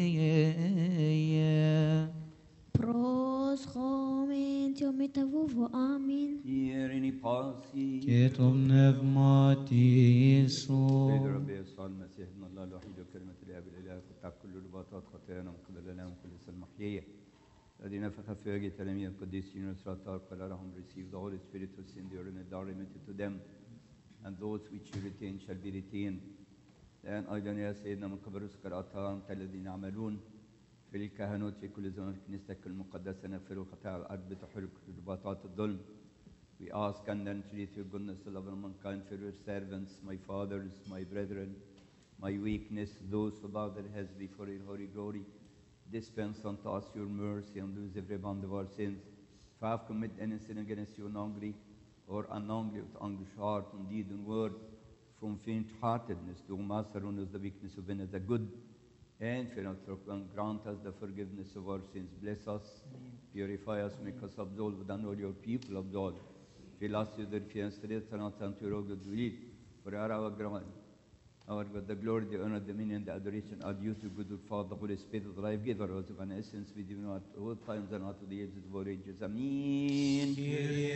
reye. pros chomentio metavovo amin. Irini pasi. Ketum pneumati سيد so. ربي يسوع المسيح ابن الله الوحيد وكلمة الآب الإله قطع كل رباطات خطايانا من قبل لنا من كل المحيية الذي نفخ في وجه تلاميذ القديسين وسراطار قال لهم receive the Holy Spirit who send your and are remitted to them and those which you retain shall be retained. الآن أيضا يا سيدنا من قبل رزق أنت الذين يعملون في الكهنوت في كل زمان في كنيستك المقدسة نغفر خطايا الأرض بتحرك رباطات الظلم. We ask and entreat your goodness, the love of mankind, for your servants, my fathers, my brethren, my weakness, those who bow their heads before your holy glory. Dispense unto us your mercy and lose every bond of our sins. If I have committed any sin against you knowingly or unknowingly with anguish heart and deed and word, from faint-heartedness to masterousness, the weakness of in the good, and fear not and grant us the forgiveness of our sins. Bless us, purify us, make us absolved, and all your people absolved. Fill us with their fiance, and unto your good will, for our our ground. Our God, the glory, the honor, the dominion, the adoration are due to good Father, Holy Spirit, the life giver, also of an essence, we do not all times and not to the ages of all ages. Amen. Kyrie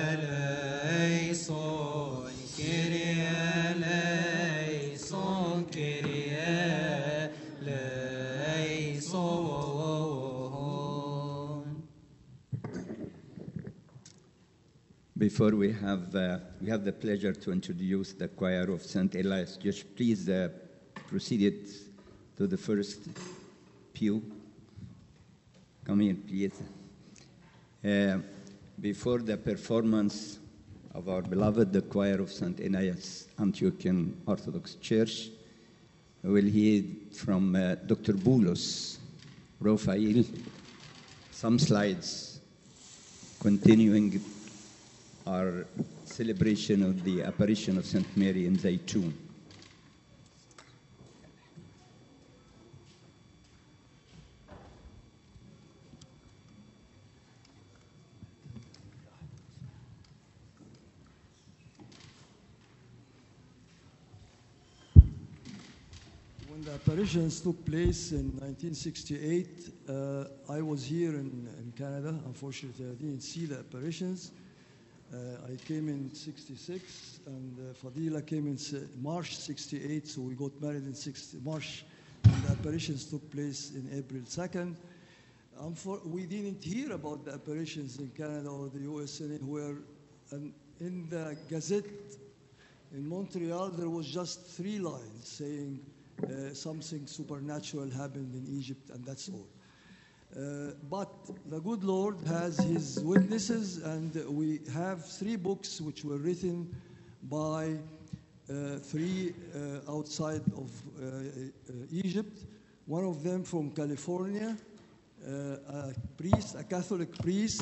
eleison, Kyrie eleison, Kyrie eleison. Before we have, uh, we have the pleasure to introduce the choir of Saint Elias. Just please uh, proceed it to the first pew. Come here, please. Uh, before the performance of our beloved, the choir of Saint Elias Antiochian Orthodox Church, we will hear from uh, Doctor Boulos Raphael some slides continuing our celebration of the apparition of Saint Mary in Zaytun. When the apparitions took place in nineteen sixty-eight, uh, I was here in, in Canada. Unfortunately, I didn't see the apparitions. Uh, I came in sixty-six, and uh, Fadila came in se- March sixty-eight, so we got married in sixty March, and the apparitions took place in April second. Um, for, we didn't hear about the apparitions in Canada or the U S anywhere. And in the Gazette in Montreal, there was just three lines saying uh, something supernatural happened in Egypt, and that's all. Uh, but the good Lord has his witnesses, and we have three books which were written by uh, three uh, outside of uh, uh, Egypt. One of them from California, uh, a priest, a Catholic priest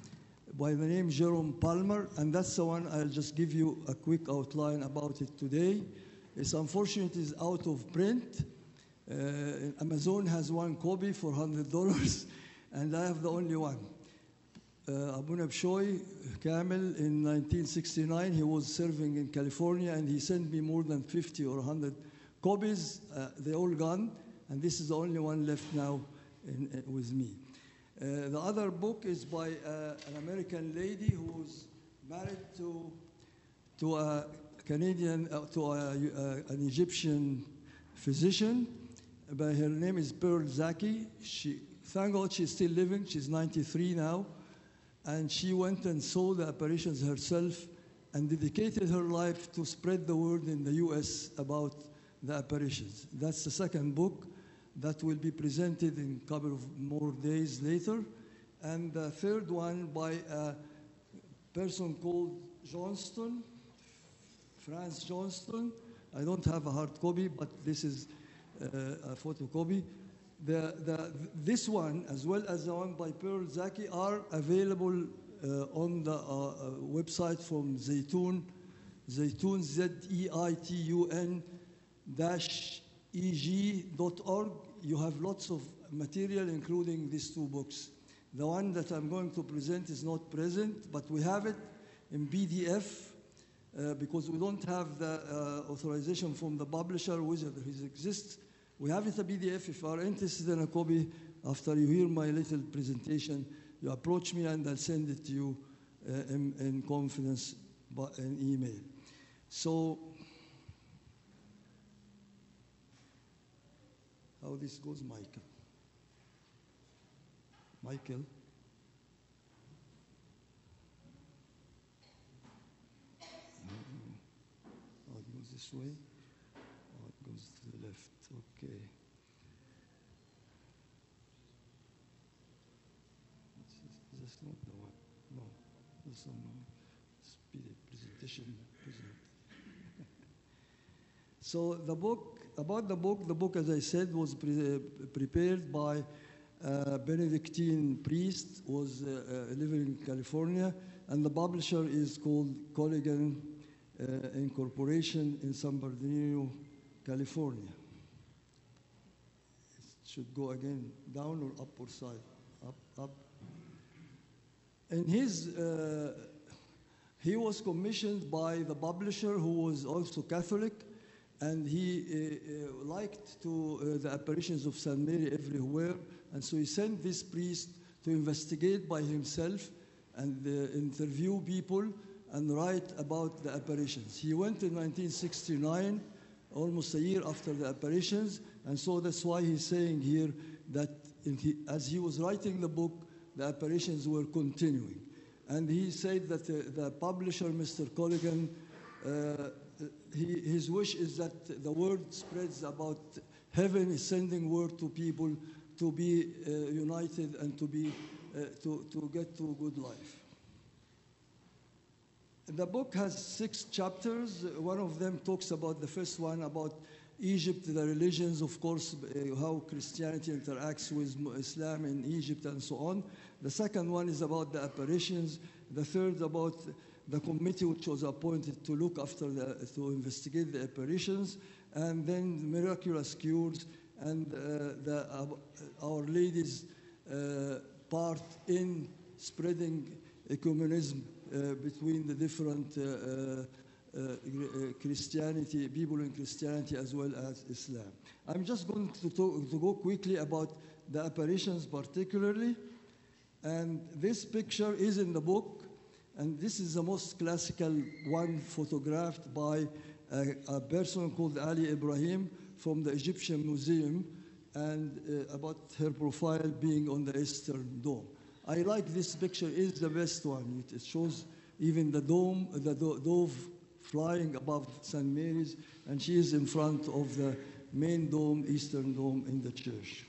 by the name Jerome Palmer, and that's the one I'll just give you a quick outline about it today. It's unfortunate it's out of print. Uh, Amazon has one copy for one hundred dollars, and I have the only one. Uh, Abu Nabshoy Kamel, in nineteen sixty-nine, he was serving in California, and he sent me more than fifty or one hundred copies. Uh, they all gone, and this is the only one left now in, uh, with me. Uh, the other book is by uh, an American lady who's married to, to a Canadian, uh, to a, uh, an Egyptian physician. But her name is Pearl Zaki. She, thank God she's still living. She's ninety-three now. And she went and saw the apparitions herself and dedicated her life to spread the word in the U S about the apparitions. That's the second book that will be presented in a couple of more days later. And the third one by a person called Johnston, Franz Johnston. I don't have a hard copy, but this is Uh, a photocopy. The, the, this one, as well as the one by Pearl Zaki, are available uh, on the uh, uh, website from Zaytun, Zaytun, Z E I T U N dash E G dot org. You have lots of material, including these two books. The one that I'm going to present is not present, but we have it in P D F. Uh, because we don't have the uh, authorization from the publisher, whether it exists. We have it a P D F. If you are interested in a copy, after you hear my little presentation, you approach me and I'll send it to you uh, in, in confidence by an email. So, how this goes, Michael? Michael? This way, or it goes to the left. Okay. Is this, is this not the one? No, this one. No. Speed presentation. Present. So the book, about the book, the book, as I said, was pre- prepared by a Benedictine priest, was uh, uh, living in California, and the publisher is called Colligan Uh, Incorporation in San Bernardino, California. It should go again down or up or side? Up, up. And his, uh, he was commissioned by the publisher, who was also Catholic, and he uh, uh, liked to uh, the apparitions of Saint Mary everywhere, and so he sent this priest to investigate by himself and uh, interview people and write about the apparitions. He went in nineteen sixty-nine, almost a year after the apparitions, and so that's why he's saying here that in he, as he was writing the book, the apparitions were continuing. And he said that uh, the publisher, Mister Colligan, uh, he, his wish is that the word spreads about heaven is sending word to people to be uh, united and to, be, uh, to, to get to good life. The book has six chapters. One of them talks about, the first one, about Egypt, the religions, of course, uh, how Christianity interacts with Islam in Egypt and so on. The second one is about the apparitions. The third about the committee which was appointed to look after, the, to investigate the apparitions, and then miraculous cures, and uh, the, uh, Our Lady's uh, part in spreading ecumenism uh, between the different uh, uh, uh, Christianity, people in Christianity as well as Islam. I'm just going to, talk, to go quickly about the apparitions particularly. And this picture is in the book, and this is the most classical one photographed by a, a person called Ali Ibrahim from the Egyptian Museum, and uh, about her profile being on the Eastern Dome. I like this picture, is the best one. It shows even the dome, the do dove flying above Saint Mary's, and she is in front of the main dome, Eastern Dome in the church.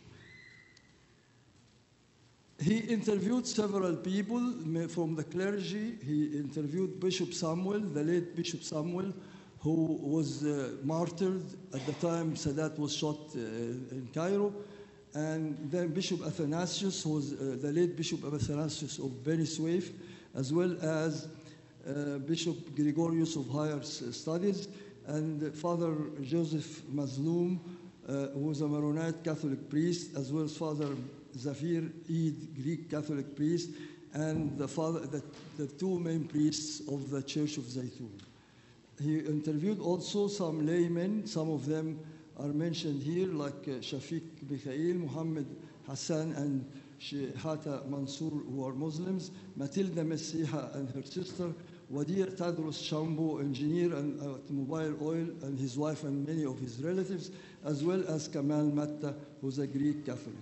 He interviewed several people from the clergy. He interviewed Bishop Samuel, the late Bishop Samuel, who was uh, martyred at the time Sadat was shot uh, in Cairo. And then Bishop Athanasius, who was uh, the late Bishop Athanasius of Beni Suef, as well as uh, Bishop Gregorius of Higher Studies, and Father Joseph Mazloum, uh, who was a Maronite Catholic priest, as well as Father Zafir Eid, Greek Catholic priest, and the, father, the, the two main priests of the Church of Zaytun. He interviewed also some laymen. Some of them are mentioned here, like uh, Shafiq Mikhail, Muhammad Hassan, and Hata Mansour, who are Muslims, Matilda Messiha and her sister, Wadir Tadros Shambo, engineer and uh, automobile oil, and his wife and many of his relatives, as well as Kamal Matta, who's a Greek Catholic.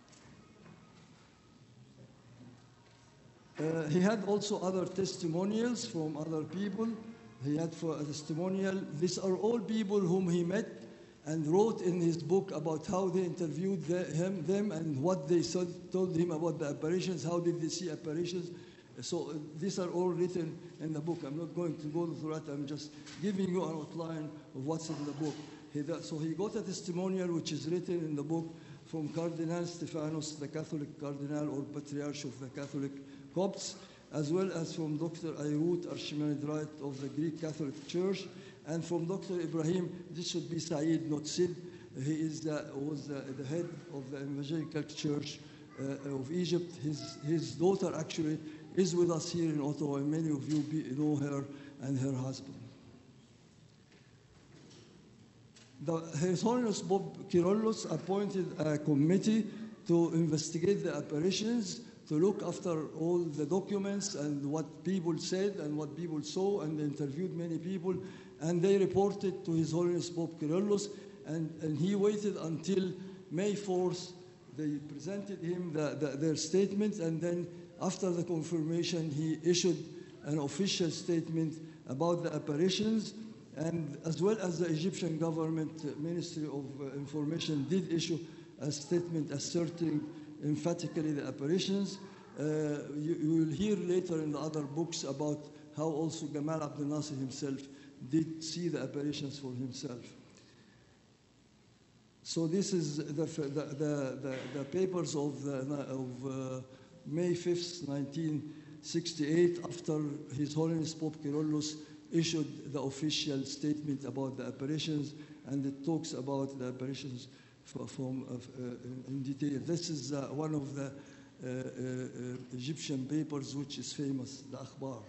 Uh, he had also other testimonials from other people. He had for a testimonial. These are all people whom he met and wrote in his book about how they interviewed the, him, them and what they said, told him about the apparitions, how did they see apparitions. So uh, these are all written in the book. I'm not going to go through that. I'm just giving you an outline of what's in the book. He does, so he got a testimonial which is written in the book from Cardinal Stephanos, the Catholic Cardinal or Patriarch of the Catholic Copts, as well as from Doctor Ayrut, Archimandrite of the Greek Catholic Church, and from Doctor Ibrahim. This should be Saeed, not Sid. He is the, was the, the head of the Evangelical Church uh, of Egypt. His, his daughter actually is with us here in Ottawa, and many of you be, know her and her husband. The, His Holiness Pope Kyrillos appointed a committee to investigate the apparitions, to look after all the documents and what people said and what people saw, and they interviewed many people, and they reported to His Holiness Pope Kyrillos, and, and he waited until May fourth. They presented him the, the, their statement, and then after the confirmation, he issued an official statement about the apparitions, and as well as the Egyptian government Ministry of Information did issue a statement asserting emphatically the apparitions. Uh, you, you will hear later in the other books about how also Gamal Abdel Nasser himself did see the apparitions for himself. So this is the, the, the, the, the papers of, the, of uh, May fifth, nineteen sixty-eight, after His Holiness Pope Kyrillos issued the official statement about the apparitions, and it talks about the apparitions from, uh, in detail. This is uh, one of the uh, uh, Egyptian papers which is famous, the Akhbar.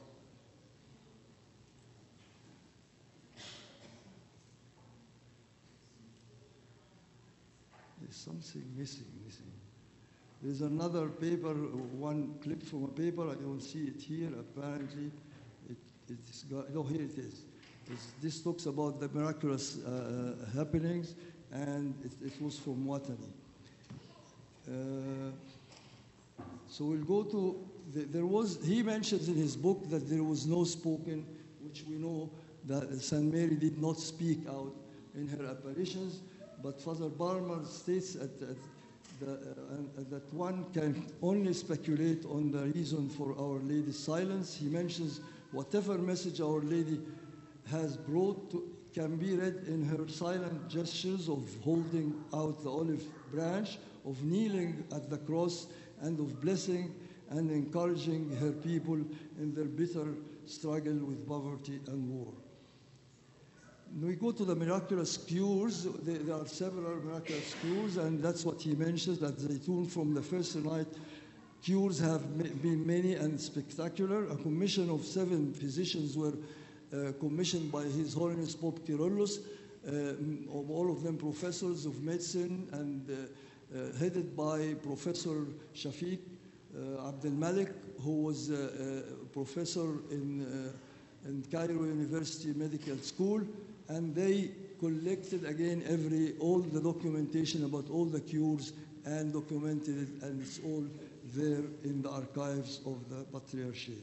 there's something missing, missing. There's another paper, one clip from a paper. I don't see it here. Apparently, it, it's got, no, here it is. It's, this talks about the miraculous uh, happenings, and it, it was from Watani. Uh, so we'll go to, the, there was, he mentions in his book that there was no spoken, which we know that Saint Mary did not speak out in her apparitions, but Father Palmer states at, at the, uh, that one can only speculate on the reason for Our Lady's silence. He mentions whatever message Our Lady has brought to, can be read in her silent gestures of holding out the olive branch, of kneeling at the cross, and of blessing and encouraging her people in their bitter struggle with poverty and war. We go to the miraculous cures. There, there are several miraculous cures, and that's what he mentions, that Zaytun from the first night cures have been many and spectacular. A commission of seven physicians were uh, commissioned by His Holiness Pope Kyrillos, uh, all of them professors of medicine, and uh, uh, headed by Professor Shafiq uh, Abdel Malik, who was a, a professor in, uh, in Cairo University Medical School. And they collected again every all the documentation about all the cures and documented it, and it's all there in the archives of the Patriarchate.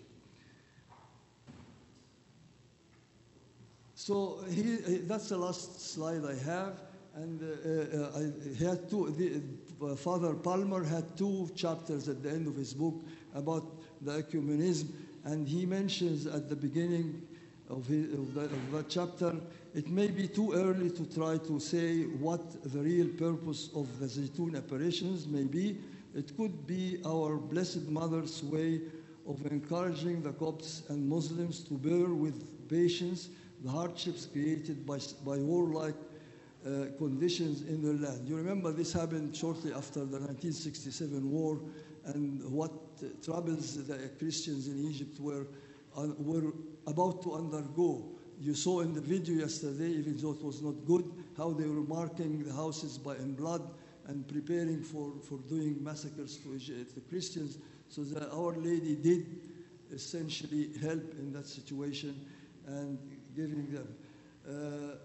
So he, that's the last slide I have, and uh, uh, I he had two. The, uh, Father Palmer had two chapters at the end of his book about the ecumenism, and he mentions at the beginning of, his, of, the, of that chapter, it may be too early to try to say what the real purpose of the Zaytun apparitions may be. It could be our Blessed Mother's way of encouraging the Copts and Muslims to bear with patience the hardships created by, by warlike uh, conditions in their land. You remember this happened shortly after the nineteen sixty-seven war, and what uh, troubles the Christians in Egypt were, uh, were about to undergo. You saw in the video yesterday, even though it was not good, how they were marking the houses by in blood and preparing for, for doing massacres to, Egypt, to Christians. So that Our Lady did essentially help in that situation and giving them. Uh,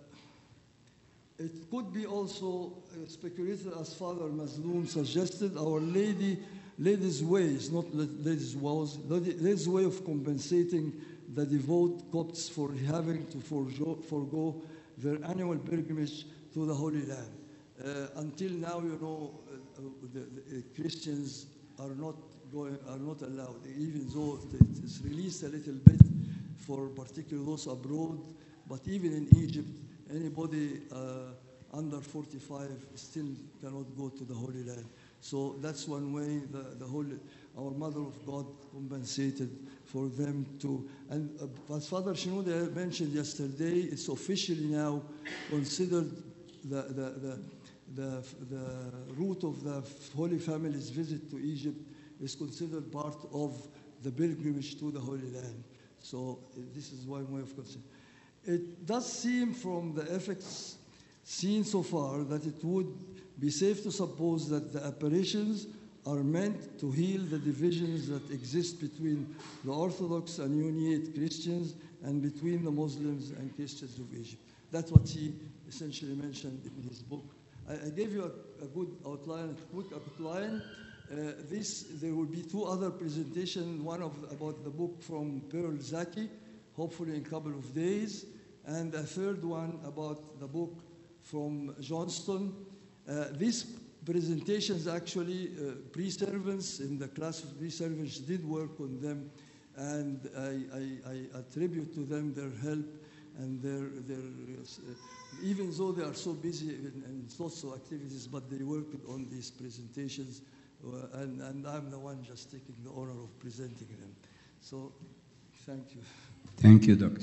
it could be also uh, speculated, as Father Mazloum suggested, Our Lady, Lady's ways, not Lady's woes, Lady's way of compensating the devout Copts for having to forego, forego their annual pilgrimage to the Holy Land. Uh, until now, you know, uh, the, the Christians are not going, are not allowed, even though it's released a little bit for particularly those abroad. But even in Egypt, anybody uh, under forty-five still cannot go to the Holy Land. So that's one way the, the Holy, our Mother of God compensated for them to. And uh, as Father Shenouda mentioned yesterday, it's officially now considered the, the, the, the, the route of the Holy Family's visit to Egypt is considered part of the pilgrimage to the Holy Land. So uh, this is one way of considering. It does seem from the effects seen so far that it would be safe to suppose that the apparitions are meant to heal the divisions that exist between the Orthodox and Uniate Christians and between the Muslims and Christians of Egypt. That's what he essentially mentioned in his book. I, I gave you a, a good outline, a quick outline. Uh, this, there will be two other presentations, one of, about the book from Pearl Zaki, hopefully in a couple of days, and a third one about the book from Johnston. Uh, these presentations actually, uh, pre-servants in the class of pre-servants did work on them, and I, I, I attribute to them their help and their, their uh, even though they are so busy in, in lots of activities, but they worked on these presentations, uh, and, and I'm the one just taking the honor of presenting them. So, thank you. Thank you, Doctor.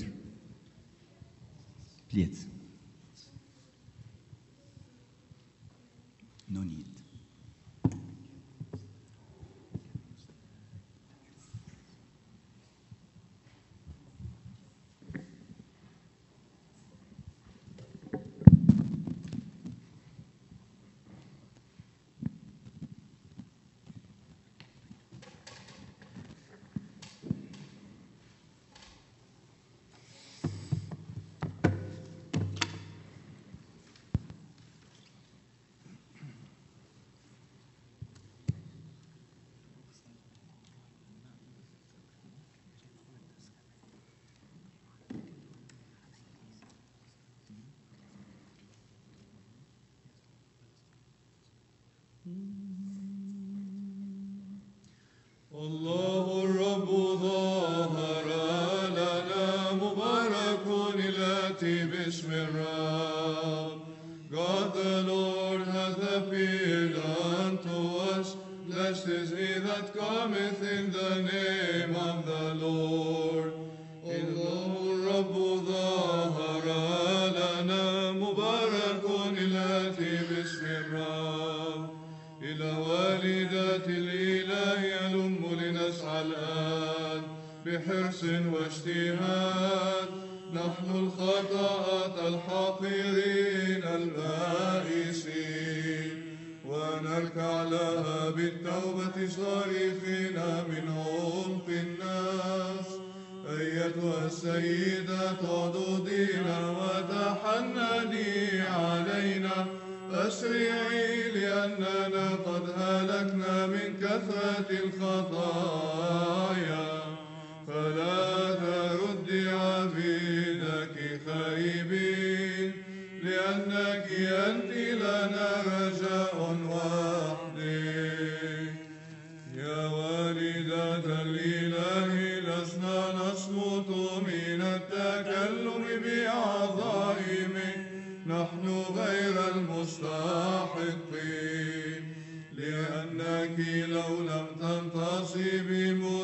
Please. No need. يأتي باسم الرب. God the Lord hath appeared unto us. Blessed is he that cometh in the name of the Lord. الله الرب ظهر لنا مبارك الآتي باسم الرب. إلى والدة الإله يلم لنسعى الآن بحرص واجتهاد. نحن الخطاة الحقيرين البائسين ونركع لها بالتوبة صارخين من عمق الناس. أيتها السيدة تعضدينا وتحنني علينا. أسرعي لأننا قد هلكنا من كثرة الخطايا. فلا تردي عبيدك خائبين لأنك أنت لنا رجاء وحدك. يا والدة الإله لسنا نصمت من التكلم بعظائمك. نحن غير المستحقين لأنك لو لم تنتصبي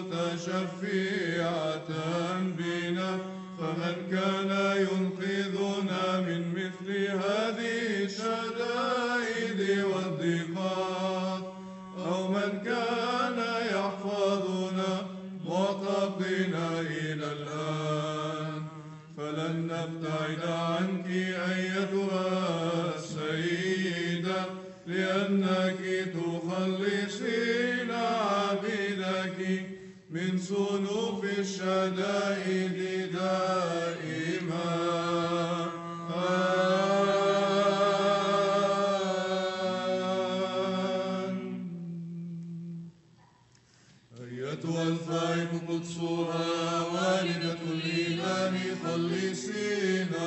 متشفعة بنا فمن كان ينقذنا من مثل هذه الشدائد والضيقات أو من كان يحفظنا معتقنا إلى الآن. فلن نبتعد عنك أيتها السيدة لأنك تخلصين عبيدك من صنوف الشدائد دائما. أيتها الفائق قدسها والدة الإله خلصينا.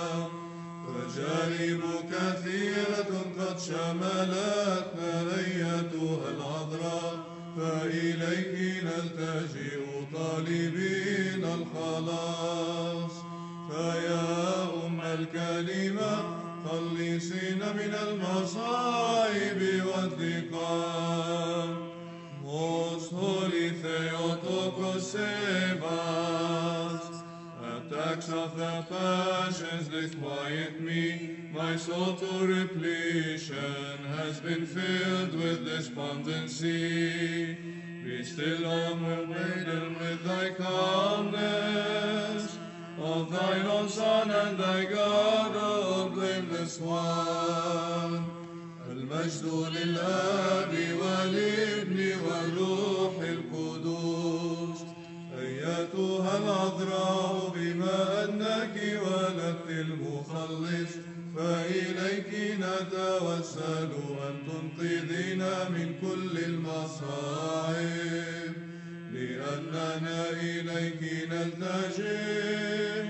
تجارب كثيرة قد شملتنا أيتها العذراء فإليك نلتجئ طالبين الخلاص. فيا أم الكلمة خلصينا من المصائب والضيقات. Most Holy Theotokos save us. Attacks of the passions disquiet me. My soul to repletion has been filled with despondency. Be still, O maiden, with thy calmness. Of thine own Son and thy God, O blameless one. المجد للآب والابن والروح القدوس. أيتها العذراء بما أنك ولدت المخلص فإليك نتوسل أن تنقذنا من كل المصائب. لأننا إليك نلتجئ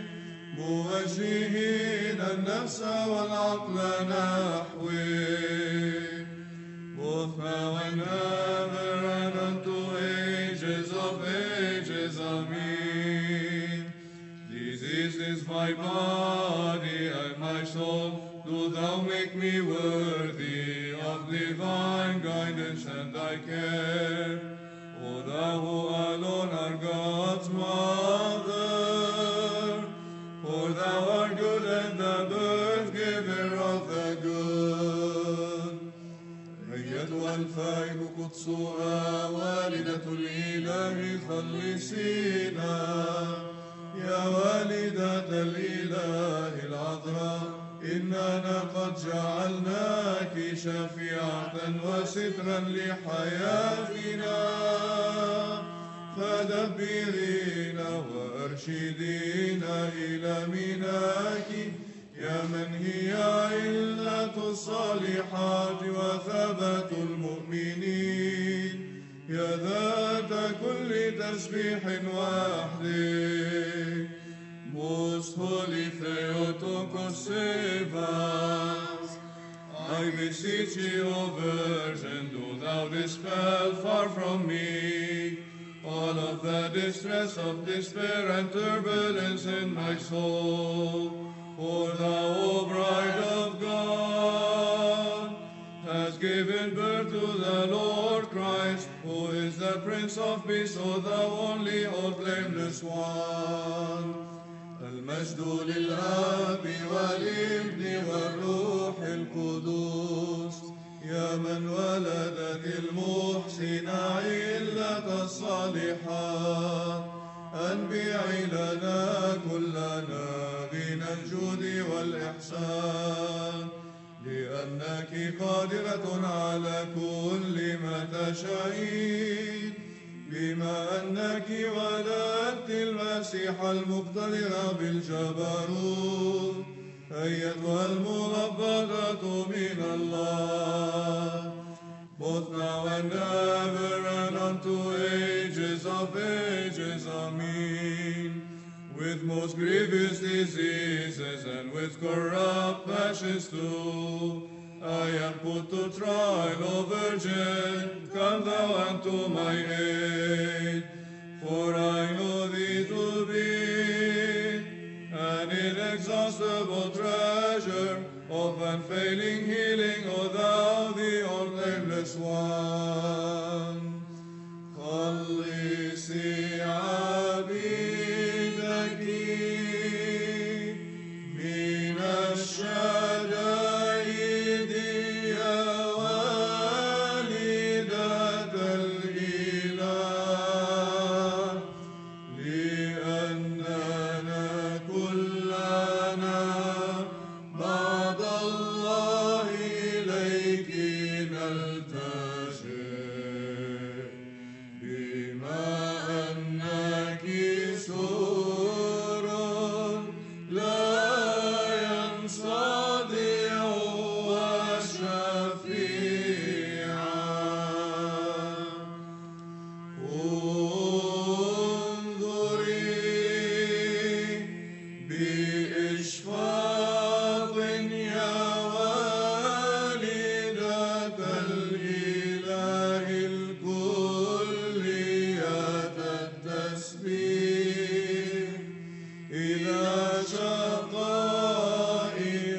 موجهين النفس والعقل نحوك. Both now and ever and unto ages of ages. Amen. This is my body and my soul. Do thou make me worthy of divine guidance and thy care. O thou who alone art God's mother, for thou art good and the birth giver of the good. أيتها الفائق قدسها والدة الإله خلصينا. يا والدة الإله العذراء إننا قد جعلناك شفيعة وسترا لحياتنا. فدبرينا وأرشدينا إلى مناك يا من هي علة الصالحات وثبات المؤمنين. يا ذات كل تسبيح وحدك. Most Holy Theotokos save us. I beseech you, O Virgin, do thou dispel far from me all of the distress of despair and turbulence in my soul. Prince of Peace, O thou only, O blameless one. المجد للآب والابن والروح القدوس يا من ولدت المحسن علة الصالحات أنبعي لنا كلنا غنى الجود والإحسان لأنك قادرة على كل ما تشائين بما أنك ولدت المسيح المقتدر بالجبروت أيتها المغبطة من الله both now and ever and unto ages of ages. Amen. With most grievous diseases and with corrupt passions too, I am put to trial, O Virgin, come thou unto my aid. For I know thee to be an inexhaustible treasure of unfailing healing, O thou, the all blameless one. خلصي عبيدك من الشدائد يا والدة الإله لأننا كلنا بعد الله إليك نلتجئ بما أنك سور لا ينصدع وشفيعا انظري بإشفاق يا والدة الإله الكلية التسبيح إلى شقاء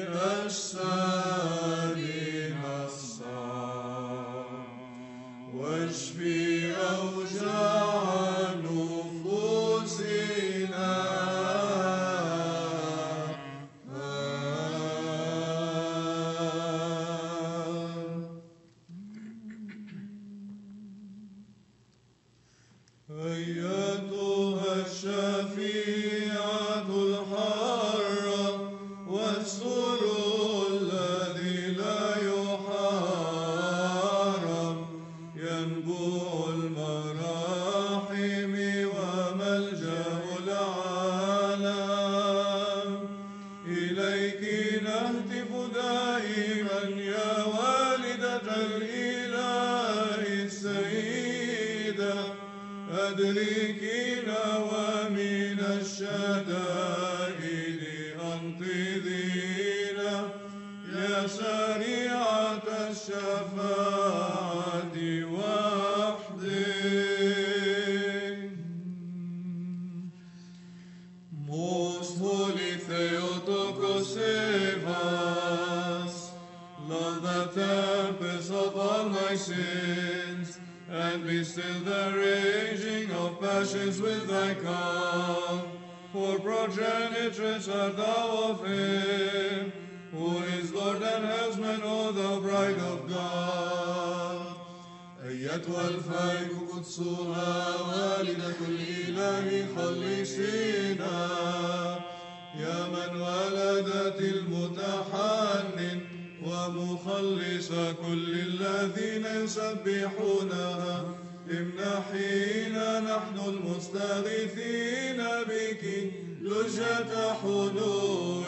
أجسادنا الصعب واشفي أوجاع نفوسنا أيتها الشفيعة الحارة والسرور الذي لا يحارب ينبوع المراحم وملجأ العالم إليك نهتف دائما يا والدة الإله السيدة أدركينا ومن الشدائد أنقذينا يا سريعة الشفاعة وحدك. Most holy Theotokos, save us. Love the tempest of all my sins, and be still the raging of passions with thy calm. For progenitress art thou of him, who is Lord and helpsman, O thou bride of God. أيتها الفائق قدسها والدة الإله خلصينا يا من ولدت المتحنن ومخلص كل الذين يسبحونها امنحينا نحن المستغيثين بك لجة حنوك.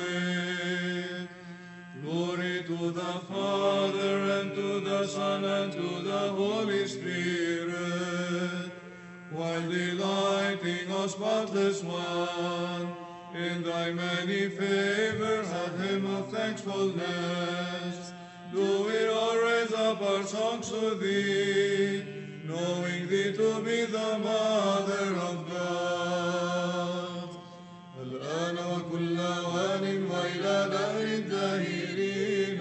Glory to the Father, and to the Son, and to the Holy Spirit, while delighting, O spotless one, in thy many favors, a hymn of thankfulness. Do we all raise up our songs to thee, knowing thee to be the Mother of God. الآن وكل آوان وإلى دهر الداهرين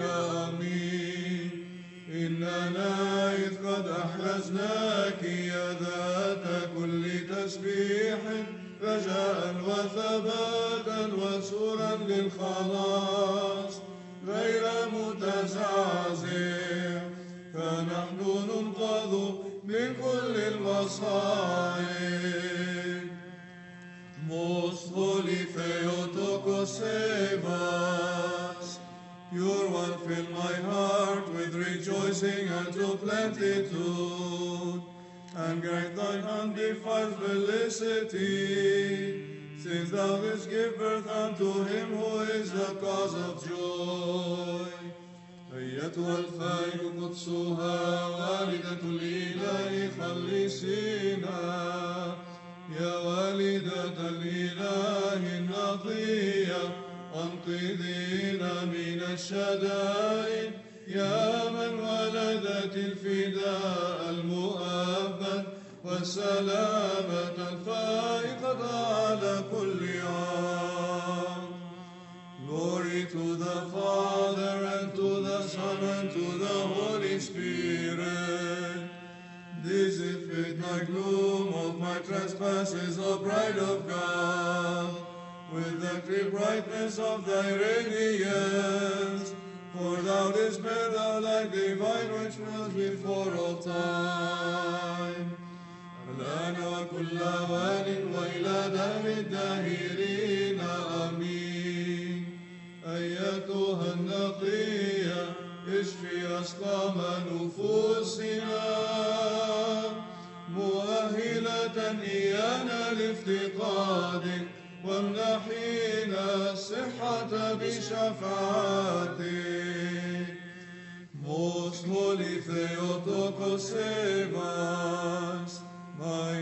آمين. إننا إذ قد أحرزناك يا ذا ثباتا وسرا للخلاص غير متزعزع، فنحن ننقذ من كل المصائب. Most holy Theotokos, save us. Pure one, fill my heart with rejoicing and to plenitude, and grant thine undefiled felicity, since thou didst give birth unto him who is the cause of joy. أيتها الفائق قدسها والدة الإله خلصينا، يا والدة الإله النقية أنقذينا من الشدائد، يا من ولدت الفداء المؤبد والسلامة الفائقة على كل عام. Glory to the Father and to the Son and to the Holy Spirit. Dissipate my gloom of my trespasses, O bride of God, with the clear brightness of thy radiance. For thou didst bear the light divine which was before all time. الآن وكل آوان وإلى دار الداهرين آمين. أيتها النقية اشفي أسقام نفوسنا، مؤهلة إيانا لافتقادك، وامنحينا الصحة بشفاعتك. Most holy Theotokos, save us. My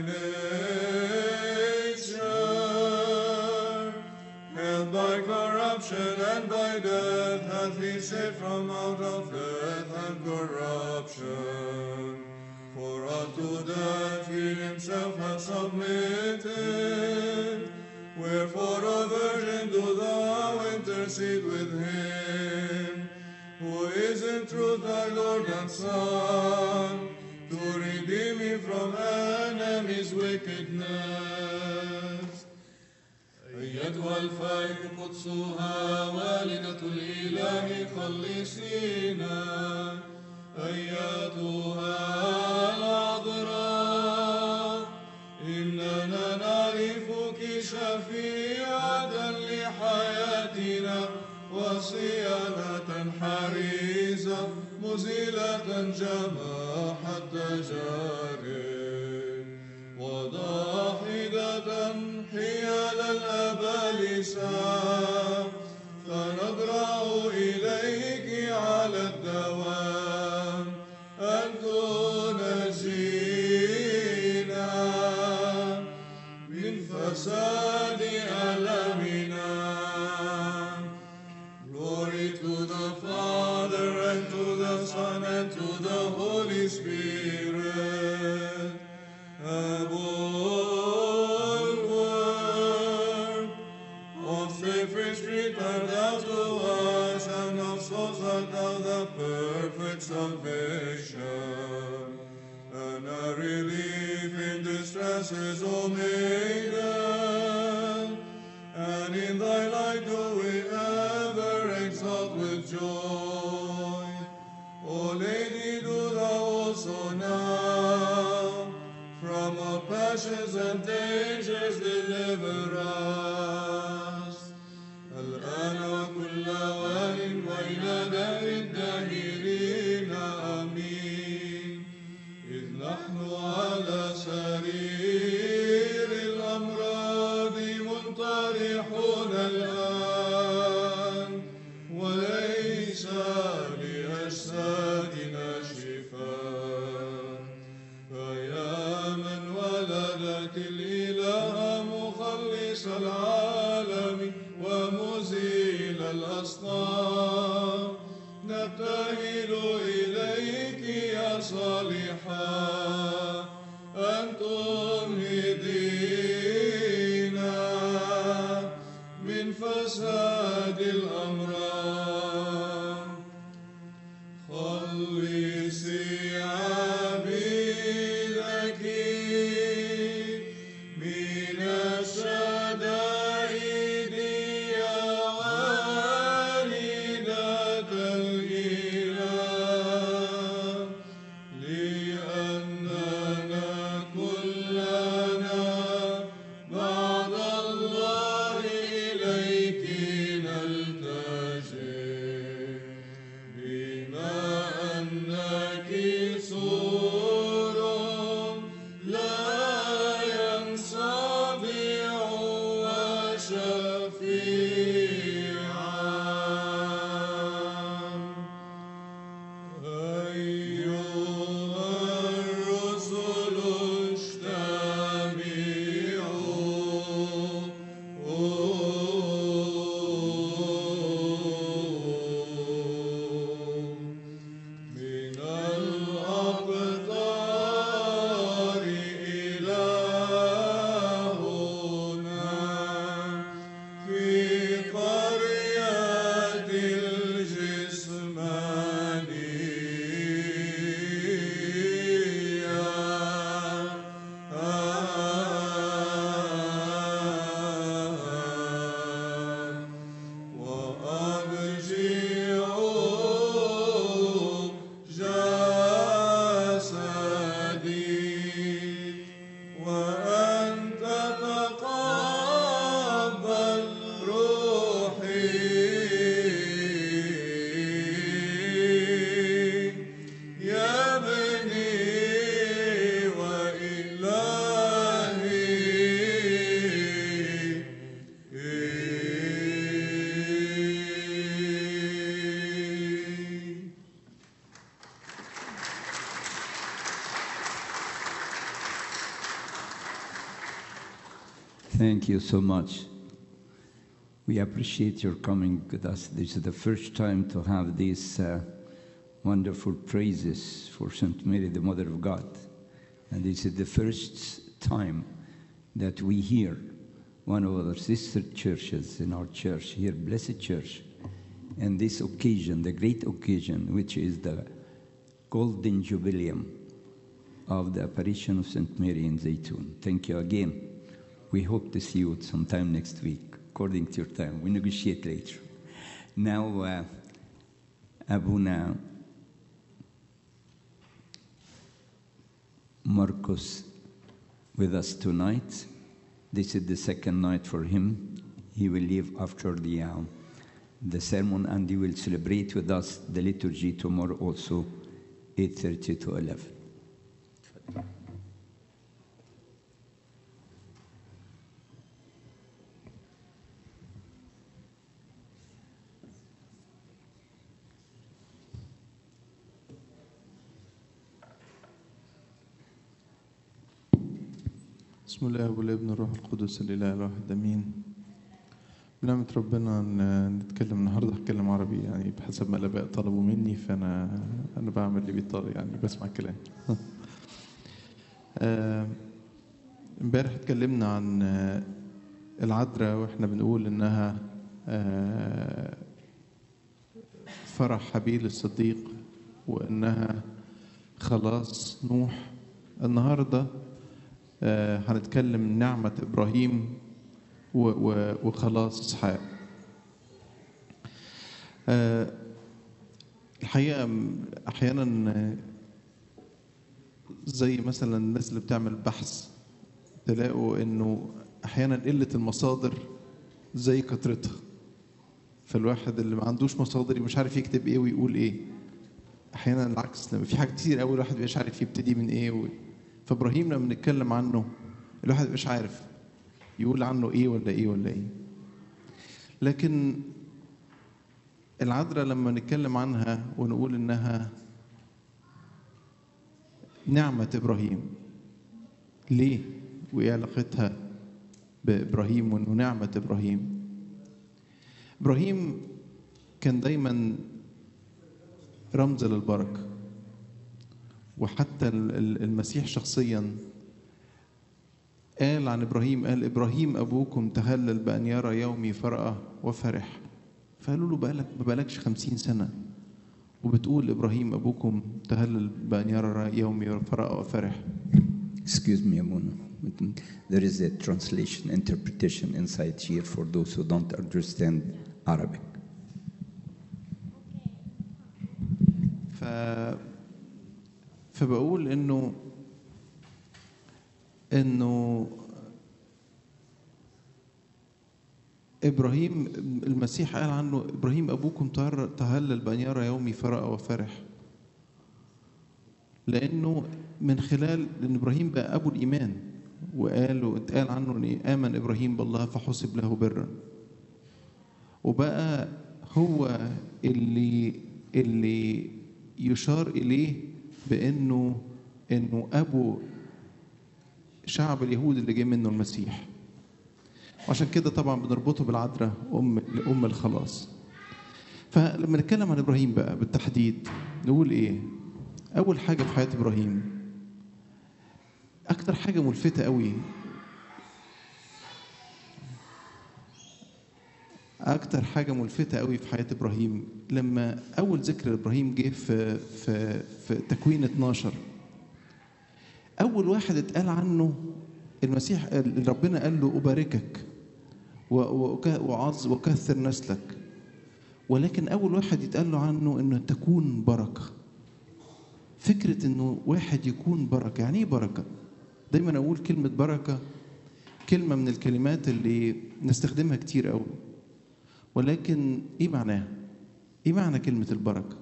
nature, held by corruption and by death, hath he saved from out of death and corruption. For unto death he himself hath submitted. Wherefore, O Virgin, do thou intercede with him, who is in truth thy Lord and Son, to redeem me from enemies' wickedness. أيتها الفائق قدسها والدة الإله خلصينا، أيتها العذراء إننا نعرفك شفيعة لحياتنا، وصيانة حريصة مزيلة جماح التجارب، وضاحدة حيال الأبالسة، فنضرع إليك على الدوام أن تنجينا من فساد ألمنا. Glory to the Father and to the Son and to the Holy Spirit. Above word of Savior Street art thou to us, and of souls art thou the perfect salvation, and a relief in distresses, O Maiden, and in thy light do we ever exalt with joy. O Lady, do thou also now from all passions and dangers deliver us. الآن وكل آوان وإلى دار الداهرين آمين. إذ نحن على سرير الأمراض منطرحون الآن، وليس لأجسادنا شفاء. فيا من ولدت الإله مخلص العالم ومزيل الأصنام، نبتهل إليك يا صالحة أن تنهضينا من فساد الأمراض. Thank you so much. We appreciate your coming with us. This is the first time to have these uh, wonderful praises for Saint Mary, the Mother of God. And this is the first time that we hear one of our sister churches in our church here, Blessed Church, and this occasion, the great occasion, which is the Golden Jubileum of the apparition of Saint Mary in Zaytun. Thank you again. We hope to see you sometime next week, according to your time. We negotiate later. Now, uh, Abuna Marcos with us tonight. This is the second night for him. He will leave after the, uh, the sermon, and he will celebrate with us the liturgy tomorrow also, eight thirty to eleven. بسم الله والابن الروح القدس الاله الواحد امين. بنعمة ربنا نتكلم النهارده، هتكلم عربي يعني بحسب ما الاباء طلبوا مني، فانا انا بعمل اللي بيطلب يعني بسمع الكلام. امبارح اتكلمنا عن العذراء واحنا بنقول انها فرح حبيل الصديق وانها خلاص نوح. النهارده آه هنتكلم نعمة إبراهيم وخلاص إسحاق. آه الحقيقة أحيانا زي مثلا الناس اللي بتعمل بحث تلاقوا إنه أحيانا قلة المصادر زي كترتها، فالواحد اللي ما عندوش مصادر مش عارف يكتب إيه ويقول إيه. أحيانا العكس، لما في حاجات كتير قوي الواحد مش عارف يبتدي من إيه و... فإبراهيم لما بنتكلم عنه الواحد مش عارف يقول عنه إيه ولا إيه ولا إيه. لكن العذراء لما نتكلم عنها ونقول إنها نعمة إبراهيم، ليه؟ وإيه علاقتها بإبراهيم وإنه نعمة إبراهيم؟ إبراهيم كان دايما رمز للبركة، وحتى المسيح شخصيا قال عن إبراهيم، قال إبراهيم أبوكم تهلل بأن يرى يومي فرأى وفرح. فقالوا له بقالك ما بقالكش خمسين سنة وبتقول إبراهيم أبوكم تهلل بأن يرى يومي فرأى وفرح. Excuse me a moment. There is a translation, interpretation inside here for those who don't understand Arabic. ف فبقول انه انه ابراهيم المسيح قال عنه ابراهيم ابوكم تهلل بان يرى يومي فرأى وفرح، لانه من خلال ان ابراهيم بقى ابو الايمان، وقالوا اتقال عنه ان امن ابراهيم بالله فحسب له برا، وبقى هو اللي اللي يشار اليه بانه انه ابو شعب اليهود اللي جاي منه المسيح. وعشان كده طبعا بنربطه بالعذراء ام ام الخلاص. فلما نتكلم عن ابراهيم بقى بالتحديد نقول ايه؟ اول حاجه في حياه ابراهيم، اكتر حاجه ملفته قوي، اكتر حاجه ملفته قوي في حياه ابراهيم لما اول ذكر ابراهيم جه في في في تكوين اتناشر. اول واحد اتقال عنه المسيح، ربنا قال له اباركك وعظ وكثر نسلك، ولكن اول واحد يتقال له عنه انه تكون بركه. فكره انه واحد يكون بركه، يعني ايه بركه؟ دايما اقول كلمه بركه كلمه من الكلمات اللي نستخدمها كتير قوي، ولكن ايه معناها؟ ايه معنى كلمه البركه؟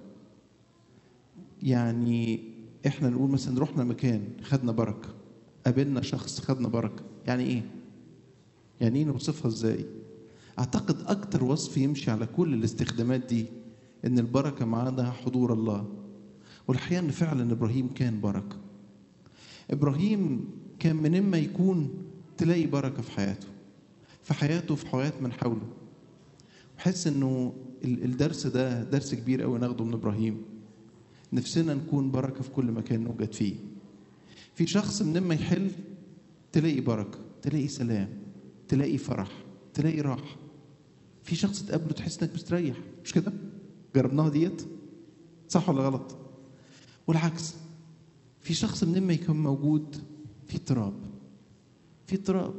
يعني احنا نقول مثلا رحنا مكان خدنا بركه، قابلنا شخص خدنا بركه، يعني ايه؟ يعني ايه نوصفها ازاي؟ اعتقد اكتر وصف يمشي على كل الاستخدامات دي ان البركه معانا حضور الله. والحقيقه ان فعلا ابراهيم كان بركه. ابراهيم كان من اما يكون تلاقي بركه في حياته، في حياته وفي حياة من حوله. بحس انه الدرس ده درس كبير قوي ناخده من ابراهيم. نفسنا نكون بركه في كل مكان نوجد فيه. في شخص من ما يحل تلاقي بركه، تلاقي سلام، تلاقي فرح، تلاقي راحه. في شخص تقابله تحس انك مستريح، مش كده؟ جربناها ديت؟ صح ولا غلط؟ والعكس، في شخص من ما يكون موجود في اضطراب، في اضطراب.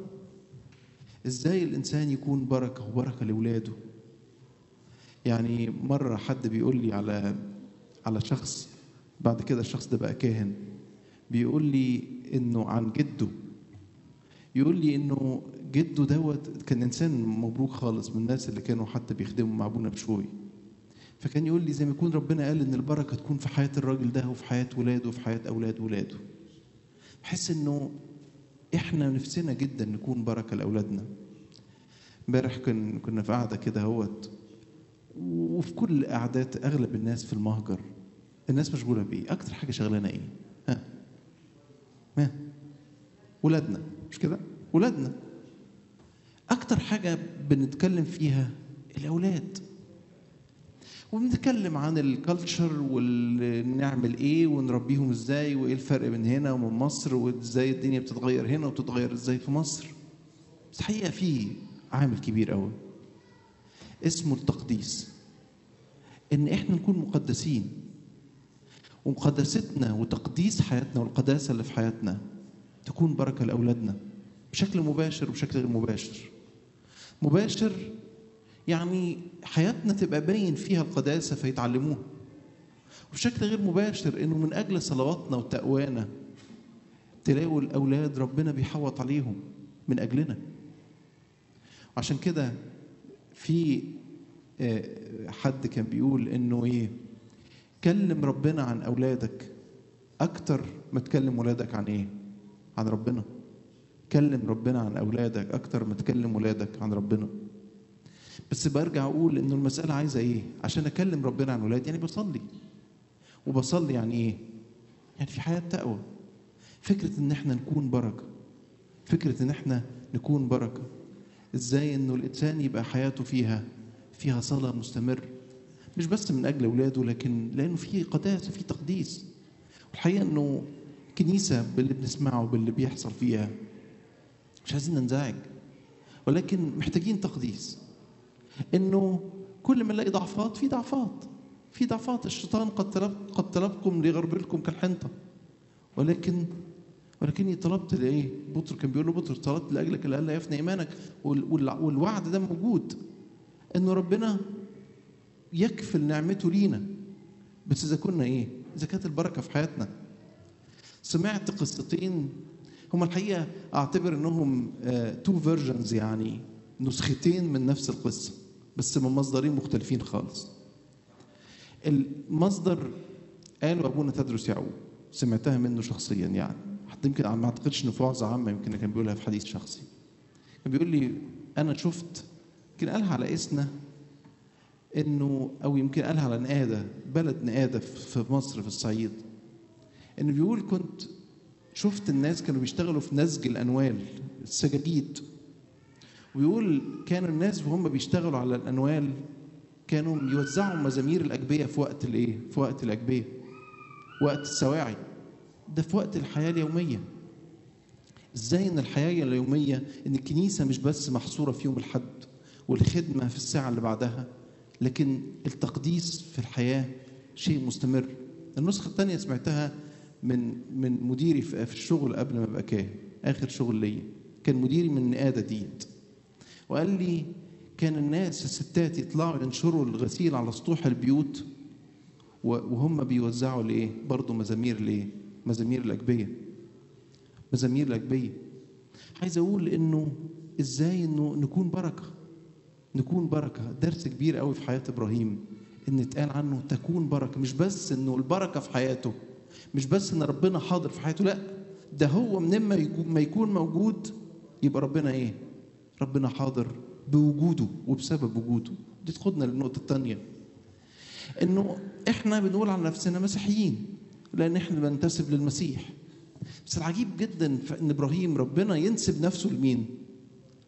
ازاي الانسان يكون بركه وبركه لاولاده؟ يعني مرة حد بيقول لي على على شخص، بعد كده الشخص ده بقى كاهن، بيقول لي إنه عن جده، يقول لي إنه جده دوت كان إنسان مبروك خالص، من الناس اللي كانوا حتى بيخدموا مع أبونا بشوي. فكان يقول لي زي ما يكون ربنا قال إن البركة تكون في حياة الراجل ده وفي حياة ولاده وفي حياة أولاد ولاده. بحس إنه إحنا نفسنا جدا نكون بركة لأولادنا. امبارح كن كنا في قعدة كده هوت، وفي كل قعدات اغلب الناس في المهجر الناس مشغوله بايه؟ اكتر حاجه شغلانه ايه؟ ها ها ولادنا، مش كده؟ ولادنا اكتر حاجه بنتكلم فيها الاولاد، وبنتكلم عن الكالتشر ونعمل ايه ونربيهم ازاي وايه الفرق بين هنا ومن مصر وازاي الدنيا بتتغير هنا وبتتغير ازاي في مصر. بس الحقيقه في عامل كبير قوي اسمه التقديس، ان احنا نكون مقدسين، ومقدستنا وتقديس حياتنا والقداسه اللي في حياتنا تكون بركه لاولادنا بشكل مباشر وبشكل غير مباشر. مباشر يعني حياتنا تبقى باين فيها القداسه فيتعلموها، وبشكل غير مباشر انه من اجل صلواتنا وتقوانا تلاقوا الاولاد ربنا بيحوط عليهم من اجلنا. عشان كده في حد كان بيقول انه ايه، كلم ربنا عن اولادك اكتر ما تكلم ولادك عن ايه؟ عن ربنا. كلم ربنا عن اولادك اكتر ما تكلم ولادك عن ربنا. بس برجع اقول انه المساله عايزه ايه عشان اكلم ربنا عن ولادي؟ يعني بصلي. وبصلي يعني ايه؟ يعني في حياه تقوى. فكره ان احنا نكون بركه، فكره ان احنا نكون بركه. ازاي انه الانسان يبقى حياته فيها فيها صلاه مستمر، مش بس من اجل اولاده لكن لانه في قداسه، في تقديس. والحقيقه انه كنيسه باللي بنسمعه باللي بيحصل فيها مش عايزين ننزعج، ولكن محتاجين تقديس. انه كل ما نلاقي ضعفات، في ضعفات في ضعفات الشيطان قد طلب قد طلبكم ليغربلكم كالحنطه، ولكن ولكني طلبت لايه؟ بطرس كان بيقول له بطرس طلبت لاجلك لئلا يفنى ايمانك. والوعد ده موجود انه ربنا يكفل نعمته لينا، بس اذا كنا ايه؟ اذا كانت البركه في حياتنا. سمعت قصتين هم الحقيقه اعتبر انهم تو uh, فيرجنز، يعني نسختين من نفس القصه بس من مصدرين مختلفين خالص. المصدر قالوا ابونا تدرس يعقوب، سمعتها منه شخصيا، يعني حتى يمكن ما اعتقدش انه في وعظه عامه، يمكن كان بيقولها في حديث شخصي. كان بيقول لي انا شفت، يمكن قالها على اسنا انه او يمكن قالها على نقاده، بلد نقاده في مصر في الصعيد، انه بيقول كنت شفت الناس كانوا بيشتغلوا في نسج الانوال السجاجيد، ويقول كانوا الناس وهم بيشتغلوا على الانوال كانوا يوزعوا مزامير الاجبيه في وقت الايه؟ في وقت الاجبيه، وقت السواعي، ده في وقت الحياه اليوميه. ازاي ان الحياه اليوميه، ان الكنيسه مش بس محصوره في يوم الحد والخدمه في الساعه اللي بعدها، لكن التقديس في الحياه شيء مستمر. النسخه الثانيه سمعتها من من مديري في الشغل قبل ما ابقى كاهن، اخر شغل ليا كان مديري من النقاده ديت، وقال لي كان الناس الستات يطلعوا ينشروا الغسيل على سطوح البيوت وهم بيوزعوا لايه؟ برضه مزامير لايه؟ مزامير الاجبيه. مزامير الاجبيه. عايز اقول انه ازاي انه نكون بركه، نكون بركه. درس كبير قوي في حياه ابراهيم ان اتقال عنه تكون بركه، مش بس انه البركه في حياته، مش بس ان ربنا حاضر في حياته، لا ده هو من ما يكون موجود يبقى ربنا ايه؟ ربنا حاضر بوجوده وبسبب وجوده. دي تاخدنا للنقطه الثانيه، انه احنا بنقول عن نفسنا مسيحيين لان احنا بننتسب للمسيح. بس العجيب جدا ان ابراهيم ربنا ينسب نفسه لمين؟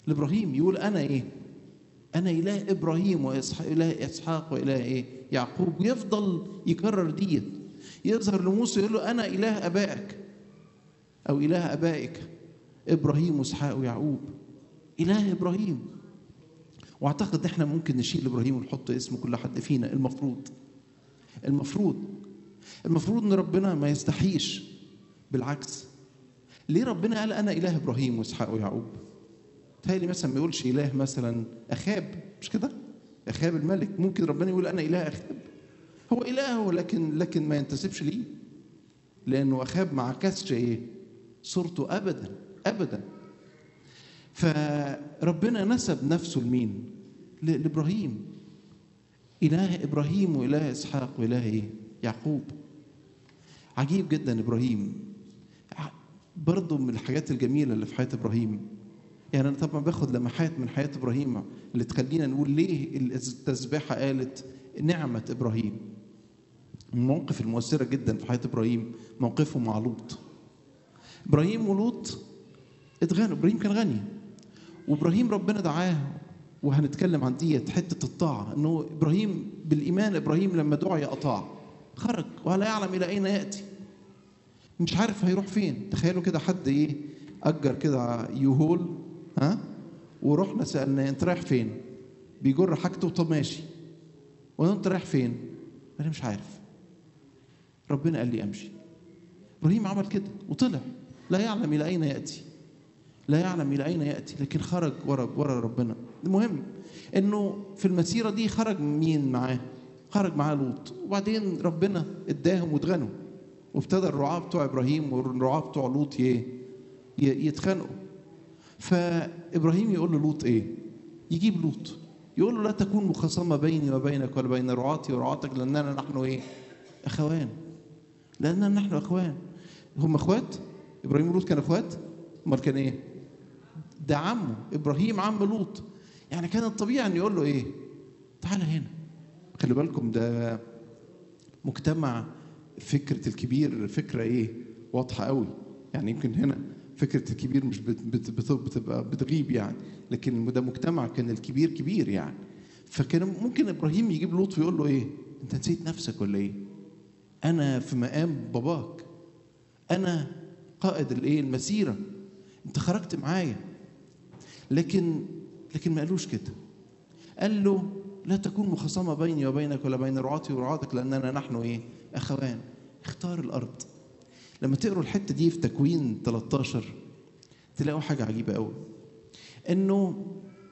لابراهيم يقول انا ايه؟ انا اله ابراهيم واسحاق، اله اسحاق واله ايه؟ يعقوب. ويفضل يكرر ديت. يظهر لموسى يقول له انا اله ابائك او اله ابائك ابراهيم واسحاق ويعقوب. اله ابراهيم. واعتقد ان احنا ممكن نشيل ابراهيم ونحط اسم كل حد فينا. المفروض المفروض المفروض ان ربنا ما يستحيش. بالعكس، ليه ربنا قال انا اله ابراهيم واسحاق ويعقوب؟ تهيألي مثلا ما يقولش اله مثلا اخاب، مش كده؟ اخاب الملك، ممكن ربنا يقول انا اله اخاب. هو اله لكن لكن ما ينتسبش ليه، لانه اخاب ما عكسش ايه؟ صورته ابدا ابدا. فربنا نسب نفسه لمين؟ لابراهيم. اله ابراهيم واله اسحاق واله ايه؟ يعقوب. عجيب جدا ابراهيم. برضه من الحاجات الجميله اللي في حياه ابراهيم، يعني انا طبعا باخد لمحات من حياه ابراهيم اللي تخلينا نقول ليه التسبيحه قالت نعمه ابراهيم. المواقف المؤثره جدا في حياه ابراهيم موقفه مع لوط. ابراهيم ولوط اتغنوا. ابراهيم كان غني، وابراهيم ربنا دعاه، وهنتكلم عن ديت حته الطاعه، انه ابراهيم بالايمان ابراهيم لما دعي اطاع، خرج ولا يعلم الى اين ياتي، مش عارف هيروح فين. تخيلوا كده حد ايه اجر كده يهول، ها، ورحنا سالنا انت رايح فين؟ بيجر حاجته. طب ماشي، وانت رايح فين؟ انا مش عارف. ربنا قال لي امشي. ابراهيم عمل كده وطلع، لا يعلم الى اين ياتي، لا يعلم الى اين ياتي، لكن خرج ورا ورا ربنا. المهم انه في المسيره دي خرج مين معاه؟ خرج معاه لوط. وبعدين ربنا اداهم واتغنوا، وابتدى الرعاة بتوع ابراهيم والرعاة بتوع لوط يتخانقوا. فابراهيم يقول له لوط ايه؟ يجيب لوط يقول له لا تكون مخاصمه بيني وبينك ولا بين رعاتي ورعاتك، لاننا نحن ايه؟ اخوان. لاننا نحن اخوان. هم اخوات؟ ابراهيم ولوط كانوا اخوات؟ امال كان ايه؟ ده عمه ابراهيم، عم لوط. يعني كان الطبيعي ان يقول له ايه؟ تعالى هنا. خلي بالكم ده مجتمع فكره الكبير فكره ايه؟ واضحه قوي. يعني يمكن هنا فكره الكبير مش بت بت بت بتبقى بتغيب يعني، لكن ده مجتمع كان الكبير كبير يعني. فكان ممكن ابراهيم يجيب لوط ويقول له ايه؟ انت نسيت نفسك ولا ايه؟ انا في مقام باباك، انا قائد الايه؟ المسيره، انت خرجت معايا. لكن لكن ما قالوش كده. قال له لا تكون مخاصمه بيني وبينك ولا بين رعاتي ورعاتك، لاننا نحن ايه؟ اخوان. اختار الارض. لما تقروا الحته دي في تكوين ثلاثة عشر تلاقوا حاجه عجيبه قوي، انه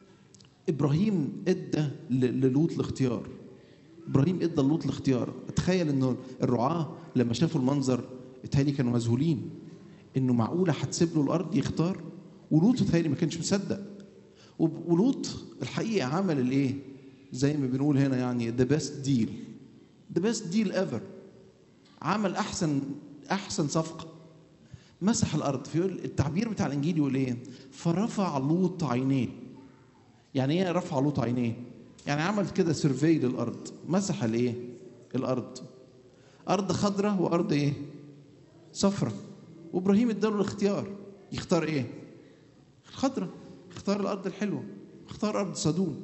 ابراهيم ادى للوط الاختيار. ابراهيم ادى للوط الاختيار. اتخيل انه الرعاه لما شافوا المنظر اتهيألي كانوا مذهولين، انه معقوله هتسيب له الارض يختار؟ ولوط اتهيألي ما كانش مصدق. ولوط الحقيقه عمل الايه؟ زي ما بنقول هنا يعني the best deal the best deal ever. عمل احسن احسن صفقه. مسح الارض. في التعبير بتاع الانجيل يقول ايه؟ فرفع لوط عينيه. يعني ايه رفع لوط عينيه؟ يعني عمل كده سيرفي للارض، مسح الايه؟ الارض. ارض خضراء وارض ايه؟ صفراء. وابراهيم اداله الاختيار، يختار ايه؟ الخضراء، اختار الارض الحلوه، اختار ارض صدوم.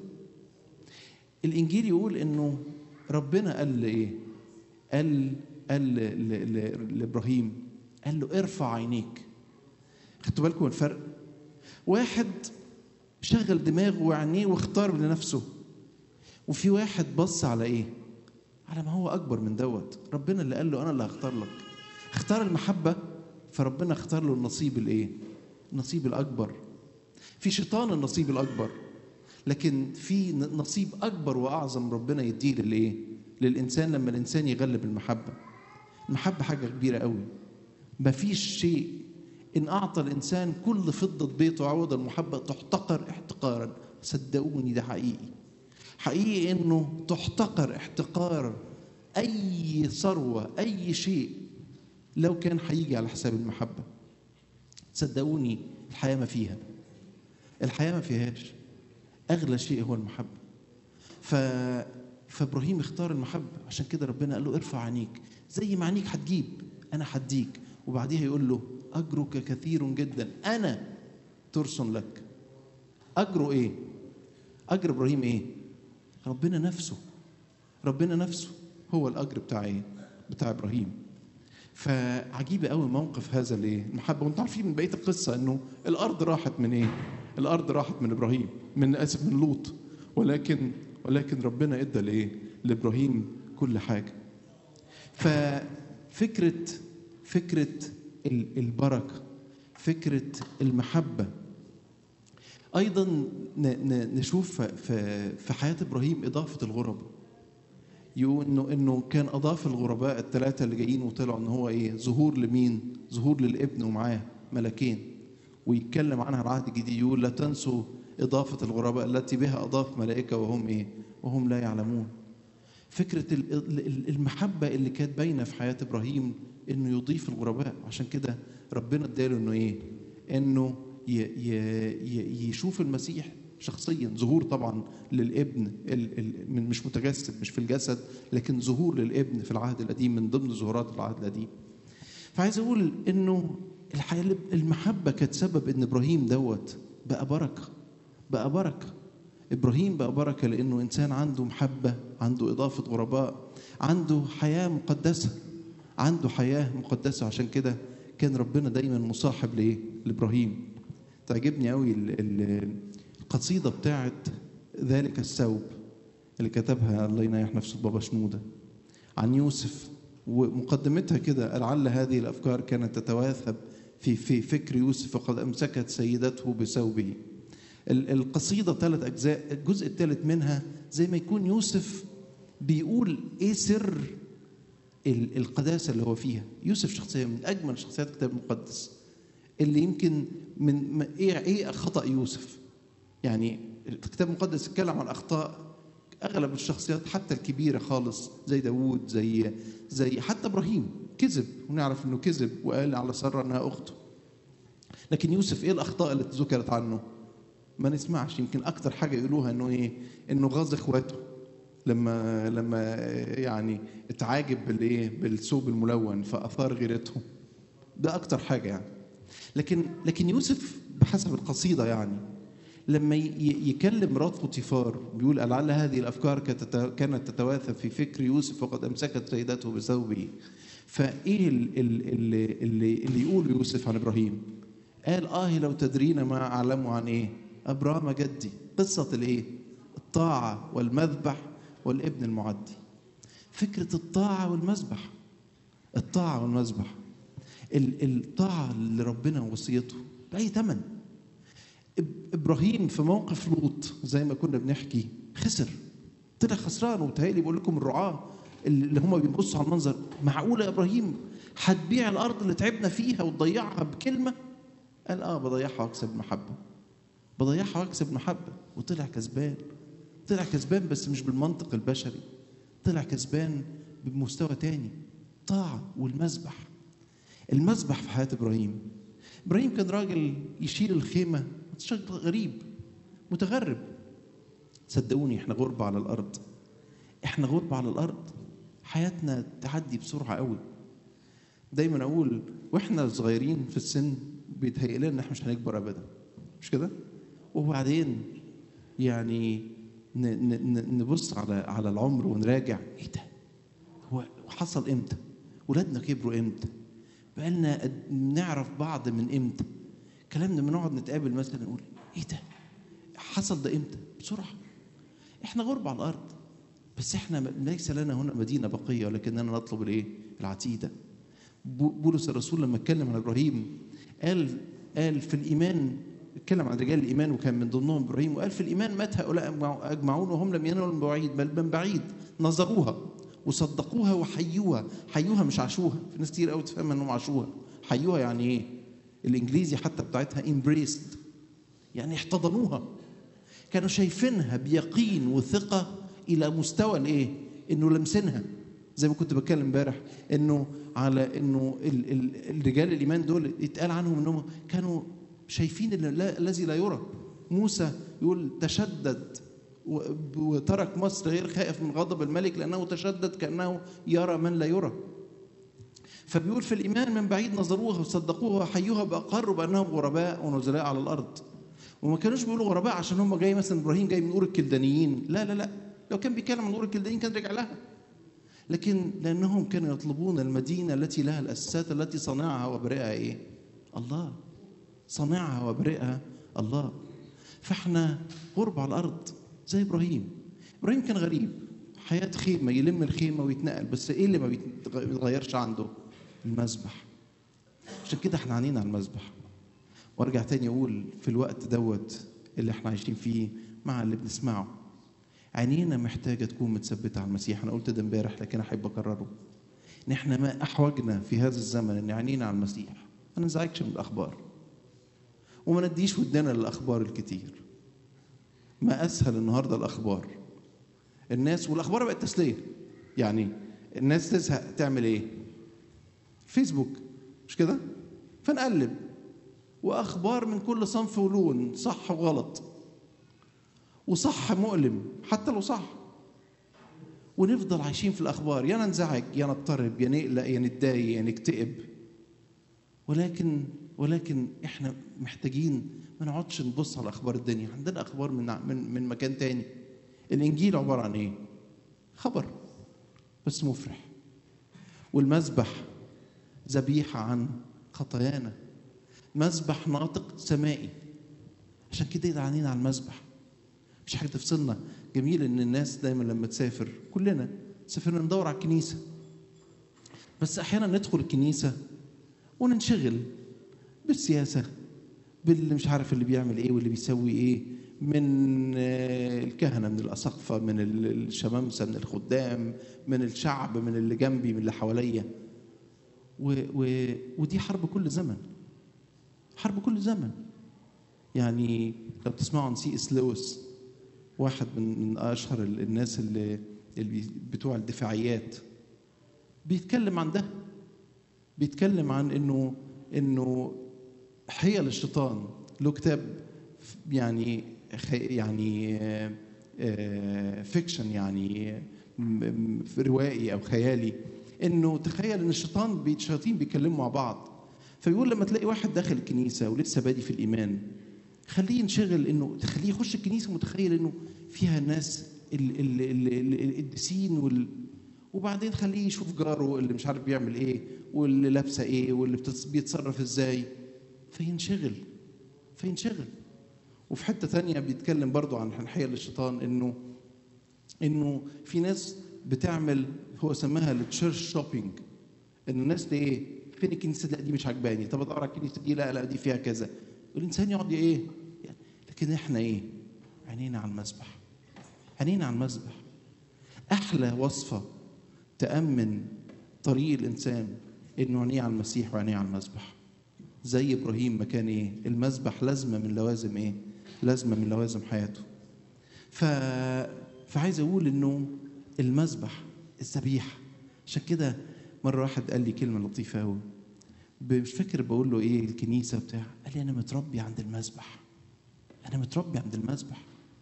الانجيل يقول انه ربنا قال لايه؟ قال قال لابراهيم، قال له ارفع عينيك. خدتوا بالكم الفرق؟ واحد شغل دماغه وعينيه واختار لنفسه، وفي واحد بص على ايه؟ على ما هو اكبر من دوت. ربنا اللي قال له انا اللي هختار لك. اختار المحبه، فربنا اختار له النصيب الايه؟ النصيب الاكبر. في شيطان النصيب الاكبر، لكن في نصيب اكبر واعظم ربنا يديه للايه؟ للانسان لما الانسان يغلب المحبه. المحبه حاجه كبيره قوي. مفيش شيء ان اعطى الانسان كل فضه بيته عوض المحبه تحتقر احتقارا. صدقوني ده حقيقي. حقيقي انه تحتقر احتقار اي ثروه اي شيء لو كان هيجي على حساب المحبه. صدقوني الحياه ما فيها. الحياه ما فيهاش. اغلى شيء هو المحبه. ف فابراهيم اختار المحبه. عشان كده ربنا قال له ارفع عينيك. زي ما عينيك هتجيب انا هديك. وبعديها يقول له اجرك كثير جدا، انا ترسم لك. أجره إيه؟ أجر إبراهيم إيه؟ ربنا نفسه. ربنا نفسه هو الأجر بتاع إيه؟ بتاع إبراهيم. فعجيبة قوي موقف هذا الإيه؟ المحبة. وأنتم عارفين من بقية القصة إنه الأرض راحت من إيه؟ الأرض راحت من إبراهيم، من آسف من لوط، ولكن ولكن ربنا إدى لإيه؟ لإبراهيم كل حاجة. ففكرة فكرة البركة، فكرة المحبة. أيضا نشوف في حياة إبراهيم إضافة الغرباء. يقول إنه إنه كان أضاف الغرباء الثلاثة اللي جايين وطلعوا إن هو إيه؟ ظهور لمين؟ ظهور للابن ومعاه ملكين. ويتكلم عنها العهد الجديد يقول لا تنسوا إضافة الغرباء التي بها أضاف ملائكة وهم إيه؟ وهم لا يعلمون. فكرة المحبة اللي كانت باينة في حياة إبراهيم إنه يضيف الغرباء. عشان كده ربنا اداله إنه إيه؟ إنه يشوف المسيح شخصيا، ظهور طبعا للابن مش متجسد، مش في الجسد، لكن ظهور للابن في العهد القديم من ضمن ظهورات العهد القديم. فعايز أقول إنه الحياة المحبة كانت سبب إن إبراهيم دوت بقى بركة، بقى بركة. إبراهيم بقى بركة لأنه إنسان عنده محبة، عنده إضافة غرباء، عنده حياة مقدسة، عنده حياة مقدسة. عشان كده كان ربنا دايما مصاحب لإيه؟ لإبراهيم. تعجبني قوي القصيدة بتاعت ذلك الثوب اللي كتبها الله ينيح نفسه بابا شنودة عن يوسف، ومقدمتها كده: لعل هذه الأفكار كانت تتواثب في في فكر يوسف وقد أمسكت سيدته بثوبه. القصيدة ثلاث أجزاء، الجزء الثالث منها زي ما يكون يوسف بيقول إيه سر القداسة اللي هو فيها. يوسف شخصية من أجمل شخصيات الكتاب المقدس، اللي يمكن من إيه إيه خطأ يوسف. يعني الكتاب المقدس يتكلم عن أخطاء أغلب الشخصيات حتى الكبيرة خالص، زي داوود، زي زي حتى إبراهيم كذب، ونعرف إنه كذب وقال على سارة إنها أخته. لكن يوسف إيه الأخطاء اللي ذكرت عنه؟ ما نسمعش. يمكن أكتر حاجة يقولوها إنه إيه؟ إنه غاظ إخواته لما لما يعني اتعاجب بالإيه؟ بالثوب الملون فأثار غيرتهم. ده أكتر حاجة يعني. لكن لكن يوسف بحسب القصيدة يعني لما يكلم مرات فوتيفار بيقول: لعل هذه الأفكار كانت تتواثب في فكر يوسف وقد أمسكت سيدته بثوبه. فإيه اللي, اللي, اللي يقول يوسف عن إبراهيم؟ قال: آه لو تدرين ما أعلمه عن إيه؟ أبرام جدي. قصة الإيه؟ الطاعة والمذبح والابن المعدي. فكرة الطاعة والمذبح، الطاعة والمذبح، الطاعة لربنا ووصيته بأي ثمن. إبراهيم في موقف لوط زي ما كنا بنحكي خسر، طلع خسران. وتهيألي بقول لكم الرعاة اللي هم بيبصوا على المنظر: معقولة يا إبراهيم هتبيع الأرض اللي تعبنا فيها وتضيعها بكلمة؟ قال: آه بضيعها وأكسب محبة، بضيعها وأكسب محبة. وطلع كسبان، طلع كسبان بس مش بالمنطق البشري، طلع كسبان بمستوى تاني، طاعة والمذبح. المذبح في حياة إبراهيم. إبراهيم كان راجل يشيل الخيمة، شيء غريب، متغرب. صدقوني إحنا غربة على الأرض، إحنا غربة على الأرض. حياتنا تعدي بسرعة قوي. دايما أقول وإحنا صغيرين في السن بيتهيأ لنا إن إحنا مش هنكبر أبدا، مش كده؟ وبعدين يعني نبص على على العمر ونراجع: إيه ده؟ هو حصل إمتى؟ ولادنا كبروا إمتى؟ بقالنا نعرف بعض من إمتى؟ كلامنا بنقعد نتقابل مثلا نقول: إيه ده؟ حصل ده إمتى؟ بسرعة. إحنا غربة على الأرض، بس إحنا ليس لنا هنا مدينة بقية، ولكننا نطلب الإيه؟ العتيدة. بولس الرسول لما اتكلم عن إبراهيم قال قال في الإيمان، اتكلم عن رجال الإيمان وكان من ضمنهم إبراهيم، وقال: في الإيمان مات هؤلاء أجمعون وهم لم ينالوا من بعيد بل من بعيد نظروها وصدقوها وحيوها. حيوها مش عاشوها. في ناس كتير قوي تفهم انهم عاشوها. حيوها يعني ايه؟ الانجليزي حتى بتاعتها embraced، يعني احتضنوها، كانوا شايفينها بيقين وثقة الى مستوى الايه؟ انه لمسنها. زي ما كنت بتكلم امبارح انه على انه ال ال الرجال الايمان دول يتقال عنهم انهم كانوا شايفين الذي لا يرى. موسى يقول: تشدد وترك مصر غير خائف من غضب الملك لأنه تشدد كأنه يرى من لا يرى. فبيقول في الإيمان من بعيد نظروها وصدقوها وحيوها بأقروا بأنهم غرباء ونزلاء على الأرض. وما كانوش بيقولوا غرباء عشان هم جاي مثلا ابراهيم جاي من اور الكلدانيين، لا لا لا، لو كان بيتكلم عن اور الكلدانيين كان رجع لها، لكن لانهم كانوا يطلبون المدينه التي لها الاساسات التي صانعها وبارئها ايه؟ الله. صانعها وبارئها الله. فاحنا غرب على الارض زي ابراهيم. ابراهيم كان غريب، حياه خيمه، يلم الخيمه ويتنقل، بس ايه اللي ما بيتغيرش عنده؟ المذبح. عشان كده احنا عنينا على المذبح. وارجع تاني اقول في الوقت دوت اللي احنا عايشين فيه مع اللي بنسمعه، عينينا محتاجه تكون متثبته على المسيح. انا قلت ده امبارح لكن احب اكرره، ان احنا ما احوجنا في هذا الزمن ان عينينا على المسيح، ما ننزعجش من الاخبار وما نديش ودنا للاخبار الكتير. ما اسهل النهارده الاخبار، الناس والاخبار بقت تسليه. يعني الناس تزهق تعمل ايه؟ فيسبوك، مش كده؟ فنقلب واخبار من كل صنف ولون، صح وغلط، وصح مؤلم حتى لو صح، ونفضل عايشين في الاخبار، يا ننزعج يا نضطرب يا نقلق يا نتضايق يا نكتئب. ولكن ولكن احنا محتاجين ما نقعدش نبص على اخبار الدنيا. عندنا اخبار من من من مكان تاني. الانجيل عباره عن ايه؟ خبر بس مفرح. والمذبح ذبيحه عن خطايانا، مذبح ناطق سمائي. عشان كده يدعانينا على المذبح، مش حاجه تفصلنا. جميل ان الناس دايما لما تسافر، كلنا سافرنا ندور على الكنيسه، بس احيانا ندخل الكنيسه وننشغل بالسياسه، باللي مش عارف اللي بيعمل ايه واللي بيسوي ايه، من الكهنه، من الاساقفه، من الشمامسه، من الخدام، من الشعب، من اللي جنبي، من اللي حواليا. و... و... ودي حرب كل زمن، حرب كل زمن. يعني لو تسمعوا عن سي اس لويس، واحد من من اشهر الناس اللي, اللي بتوع الدفاعيات، بيتكلم عن ده. بيتكلم عن انه انه حيل الشيطان. له كتاب يعني يعني فيكشن، يعني روائي او خيالي، انه تخيل ان الشيطان الشياطين بيتكلموا مع بعض. فبيقول لما تلاقي واحد داخل الكنيسه ولسه بادي في الايمان، خليه ينشغل، انه تخليه يخش الكنيسه متخيل انه فيها ناس القديسين وال... وبعدين خليه يشوف جاره اللي مش عارف بيعمل ايه واللي لابسه ايه واللي بيتصرف ازاي، فينشغل فينشغل. وفي حته ثانيه بيتكلم برضو عن حيل الشيطان، انه انه في ناس بتعمل، هو سماها التشيرش شوبينج، انه الناس ايه، فين الكنيسه دي مش عجباني، طب ادور على الكنيسه دي، لا لا دي فيها كذا. والانسان يقعد ايه يعني. لكن احنا ايه؟ عينينا على المذبح، عينينا على المذبح. احلى وصفه تامن طريق الانسان انه عينيه على المسيح وعينيه على المذبح. زي ابراهيم ما كان ايه؟ المذبح لازمه من لوازم ايه؟ لازمه من لوازم حياته. ف فعايز اقول انه المذبح الذبيحه. عشان كده مره واحد قال لي كلمه لطيفه قوي، مش فاكر بقول له ايه الكنيسه بتاع، قال لي انا متربي عند المذبح، انا متربي عند المذبح.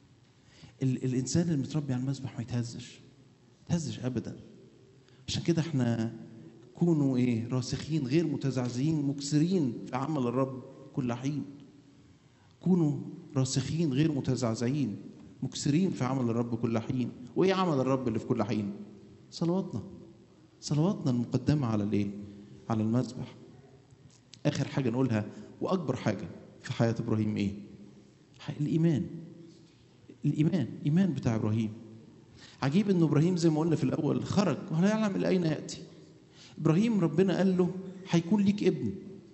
ال الانسان اللي متربي على المذبح ما يتهزش، ما يتهزش ابدا. عشان كده احنا كونوا ايه؟ راسخين غير متزعزعين، مكسرين في عمل الرب كل حين. كونوا راسخين غير متزعزعين، مكسرين في عمل الرب كل حين. وايه عمل الرب اللي في كل حين؟ صلواتنا، صلواتنا المقدمه على الايه؟ على المذبح. اخر حاجه نقولها واكبر حاجه في حياه ابراهيم ايه؟ الايمان. الايمان، ايمان بتاع ابراهيم. عجيب انه ابراهيم زي ما قلنا في الاول خرج ولا يعلم الى اين ياتي. ابراهيم ربنا قال له هيكون ليك ابن،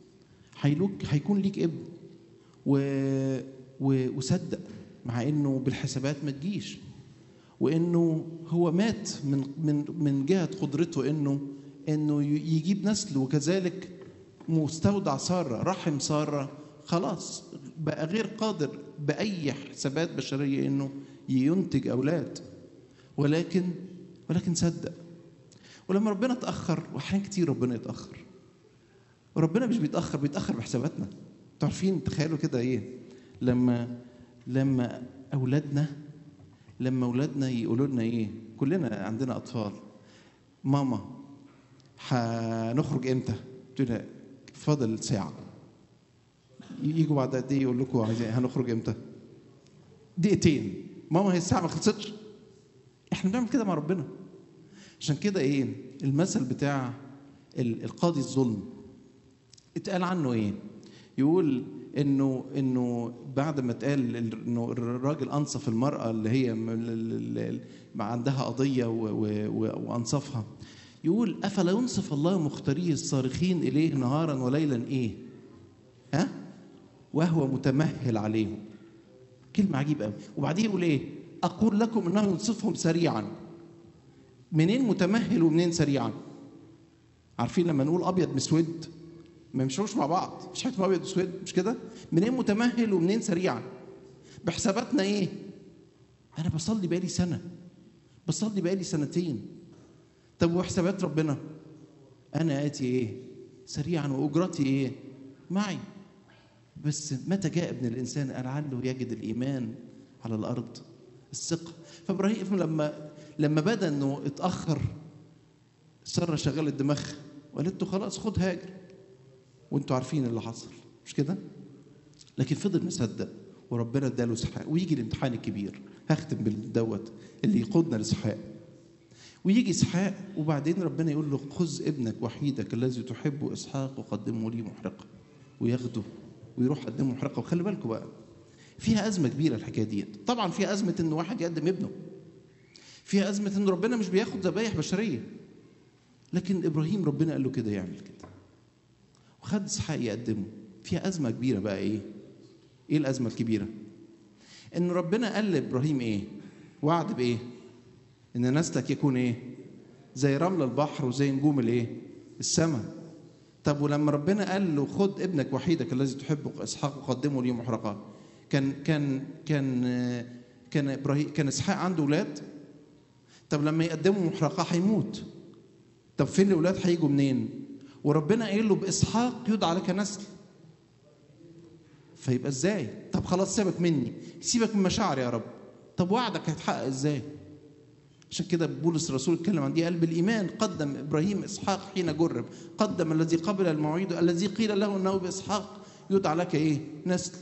هيكون ليك ابن، و... و... وصدق، مع انه بالحسابات ما تجيش، وانه هو مات من من من جهه قدرته انه انه يجيب نسل. وكذلك مستودع ساره، رحم ساره خلاص بقى غير قادر باي حسابات بشريه انه ينتج اولاد، ولكن ولكن صدق. ولما ربنا اتاخر، واحيانا كتير ربنا يتاخر، وربنا مش بيتاخر، بيتاخر بحساباتنا. انتوا عارفين، تخيلوا كده ايه لما لما اولادنا لما اولادنا يقولوا لنا ايه، كلنا عندنا اطفال، ماما هنخرج امتى؟ تقول فاضل ساعه. يجوا بعد قد ايه يقول لكم عايزين هنخرج امتى؟ دقيقتين. ماما هي الساعه ما خلصتش. احنا بنعمل كده مع ربنا. عشان كده ايه المثل بتاع القاضي الظلم اتقال عنه ايه؟ يقول انه انه بعد ما اتقال انه الراجل انصف المراه اللي هي ما عندها قضيه وانصفها، يقول افلا ينصف الله مختاريه الصارخين اليه نهارا وليلا ايه؟ ها؟ وهو متمهل عليهم. كلمه عجيبه قوي. وبعدين يقول ايه؟ اقول لكم انه ينصفهم سريعا. منين متمهل ومنين سريعا؟ عارفين لما نقول ابيض مسود ما يمشوش مع بعض، مش حاجه ابيض واسود، مش كده؟ منين متمهل ومنين سريعا؟ بحساباتنا ايه؟ انا بصلي بقالي سنه، بصلي بقالي سنتين. طب وحسابات ربنا؟ انا اتي ايه؟ سريعا، واجرتي ايه؟ معي. بس متى جاء ابن الانسان لعله يجد الايمان على الارض؟ الثقه. فابراهيم لما لما بدا انه اتاخر، ساره شغلت دماغها وقالت له خلاص خد هاجر، وانتوا عارفين اللي حصل، مش كده؟ لكن فضل مصدق وربنا اداله اسحاق. ويجي الامتحان الكبير، هختم بالدوت اللي يقودنا لاسحاق. ويجي اسحاق وبعدين ربنا يقول له خذ ابنك وحيدك الذي تحبه اسحاق وقدمه لي محرقه، وياخده ويروح قدمه محرقه. وخلي بالكم بقى فيها ازمه كبيره الحكايه دي. طبعا فيها ازمه ان واحد يقدم ابنه، فيها ازمه ان ربنا مش بياخد ذبايح بشريه، لكن ابراهيم ربنا قال له كده يعمل كده، وخد اسحاق يقدمه. فيها ازمه كبيره بقى. ايه ايه الازمه الكبيره؟ ان ربنا قال لابراهيم ايه؟ وعد بايه؟ ان نسلك يكون ايه؟ زي رمل البحر وزي نجوم الايه؟ السماء. طب ولما ربنا قال له خد ابنك وحيدك الذي تحبه اسحاق وقدمه لي محرقه، كان كان كان كان ابراهيم كان اسحاق عنده اولاد؟ طب لما يقدموا محرقه هيموت. طب فين الاولاد هيجوا منين؟ وربنا قايل له باسحاق يدعى لك نسل. فيبقى ازاي؟ طب خلاص سيبك مني، سيبك من مشاعري يا رب. طب وعدك هيتحقق ازاي؟ عشان كده بولس الرسول اتكلم عن دي، قال بالايمان قدم ابراهيم اسحاق حين جرب، قدم الذي قبل الموعد الذي قيل له انه باسحاق يدعى لك ايه؟ نسل.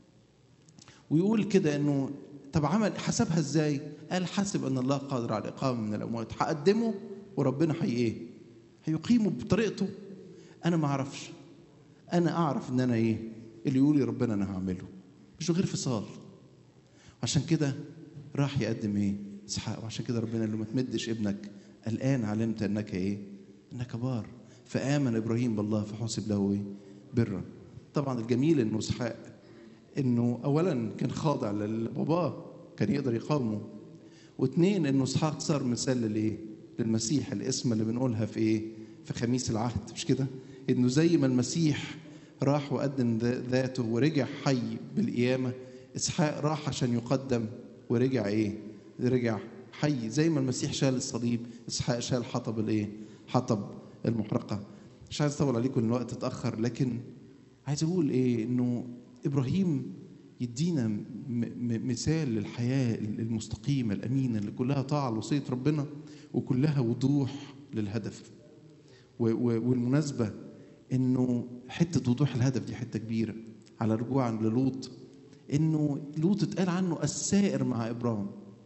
ويقول كده انه طب عمل حسبها ازاي؟ قال حسب ان الله قادر على الاقامه من الاموات. هقدمه وربنا هي ايه؟ هيقيمه بطريقته. انا ما اعرفش، انا اعرف ان انا ايه اللي يقول لي ربنا انا هعمله، مش غير فصال. عشان كده راح يقدم ايه؟ اسحاق. وعشان كده ربنا قال له ما تمدش ابنك، الان علمت انك ايه؟ انك بار. فامن ابراهيم بالله فحسب له ايه؟ برا. طبعا الجميل انه اسحاق انه اولا كان خاضع لباباه، كان يقدر يقاومه، واثنين انه اسحاق صار مثال للايه؟ للمسيح، الاسم اللي بنقولها في ايه؟ في خميس العهد، مش كده؟ انه زي ما المسيح راح وقدم ذاته ورجع حي بالقيامه، اسحاق راح عشان يقدم ورجع ايه؟ رجع حي. زي ما المسيح شال الصليب، اسحاق شال حطب الايه؟ حطب المحرقه. مش عايز اطول عليكم الوقت اتاخر، لكن عايز اقول ايه؟ انه ابراهيم يدينا مثال للحياه المستقيمه الامينه اللي كلها طاعه لوصيه ربنا وكلها وضوح للهدف. والمناسبه انه حته وضوح الهدف دي حته كبيره. على رجوعا للوط، انه لوط اتقال عنه السائر مع ابرام،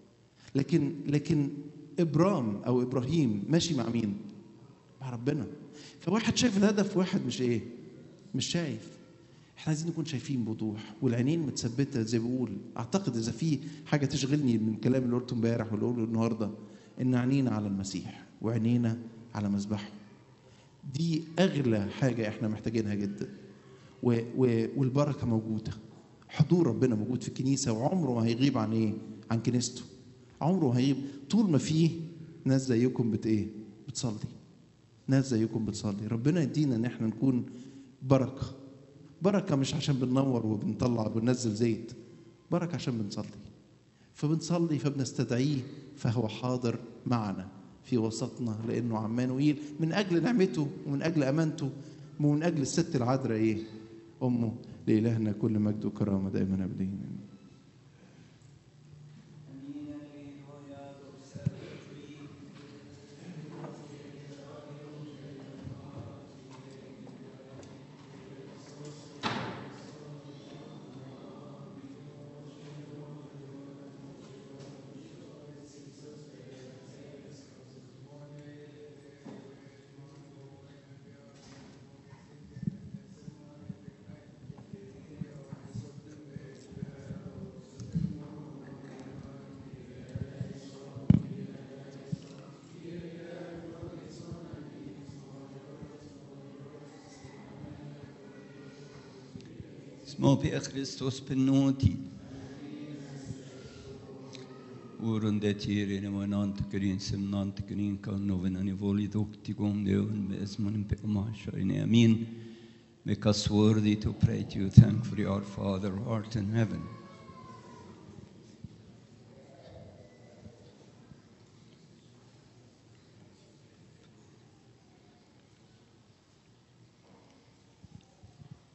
لكن لكن ابرام او ابراهيم ماشي مع مين؟ مع ربنا. فواحد شايف الهدف وواحد مش ايه؟ مش شايف. احنا عايزين نكون شايفين بوضوح والعينين متثبته. زي بقول اعتقد اذا في حاجه تشغلني من الكلام اللي قلته امبارح واللي قلته النهارده، ان عينينا على المسيح وعينينا على مذبحه. دي اغلى حاجه احنا محتاجينها جدا. و و والبركه موجوده، حضور ربنا موجود في الكنيسه، وعمره ما هيغيب عن ايه؟ عن كنيسته. عمره ما هيغيب طول ما فيه ناس زيكم بت ايه؟ بتصلي. ناس زيكم بتصلي. ربنا يدينا ان احنا نكون بركه. بركه مش عشان بننور وبنطلع وبننزل زيت، بركه عشان بنصلي. فبنصلي فبنستدعيه فهو حاضر معنا في وسطنا، لانه عمانوئيل، من اجل نعمته ومن اجل امانته ومن اجل الست العذراء ايه؟ امه. لالهنا كل مجد وكرامه دائما ابدين. Små P. Christus benoti. Oren det tjeren och en antikrin som antikrin kan noven an voli doktigum deun besman pe masha in amin. Make us worthy to pray to you, thankfully, our Father who art in heaven.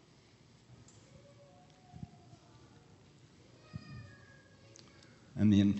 Amen.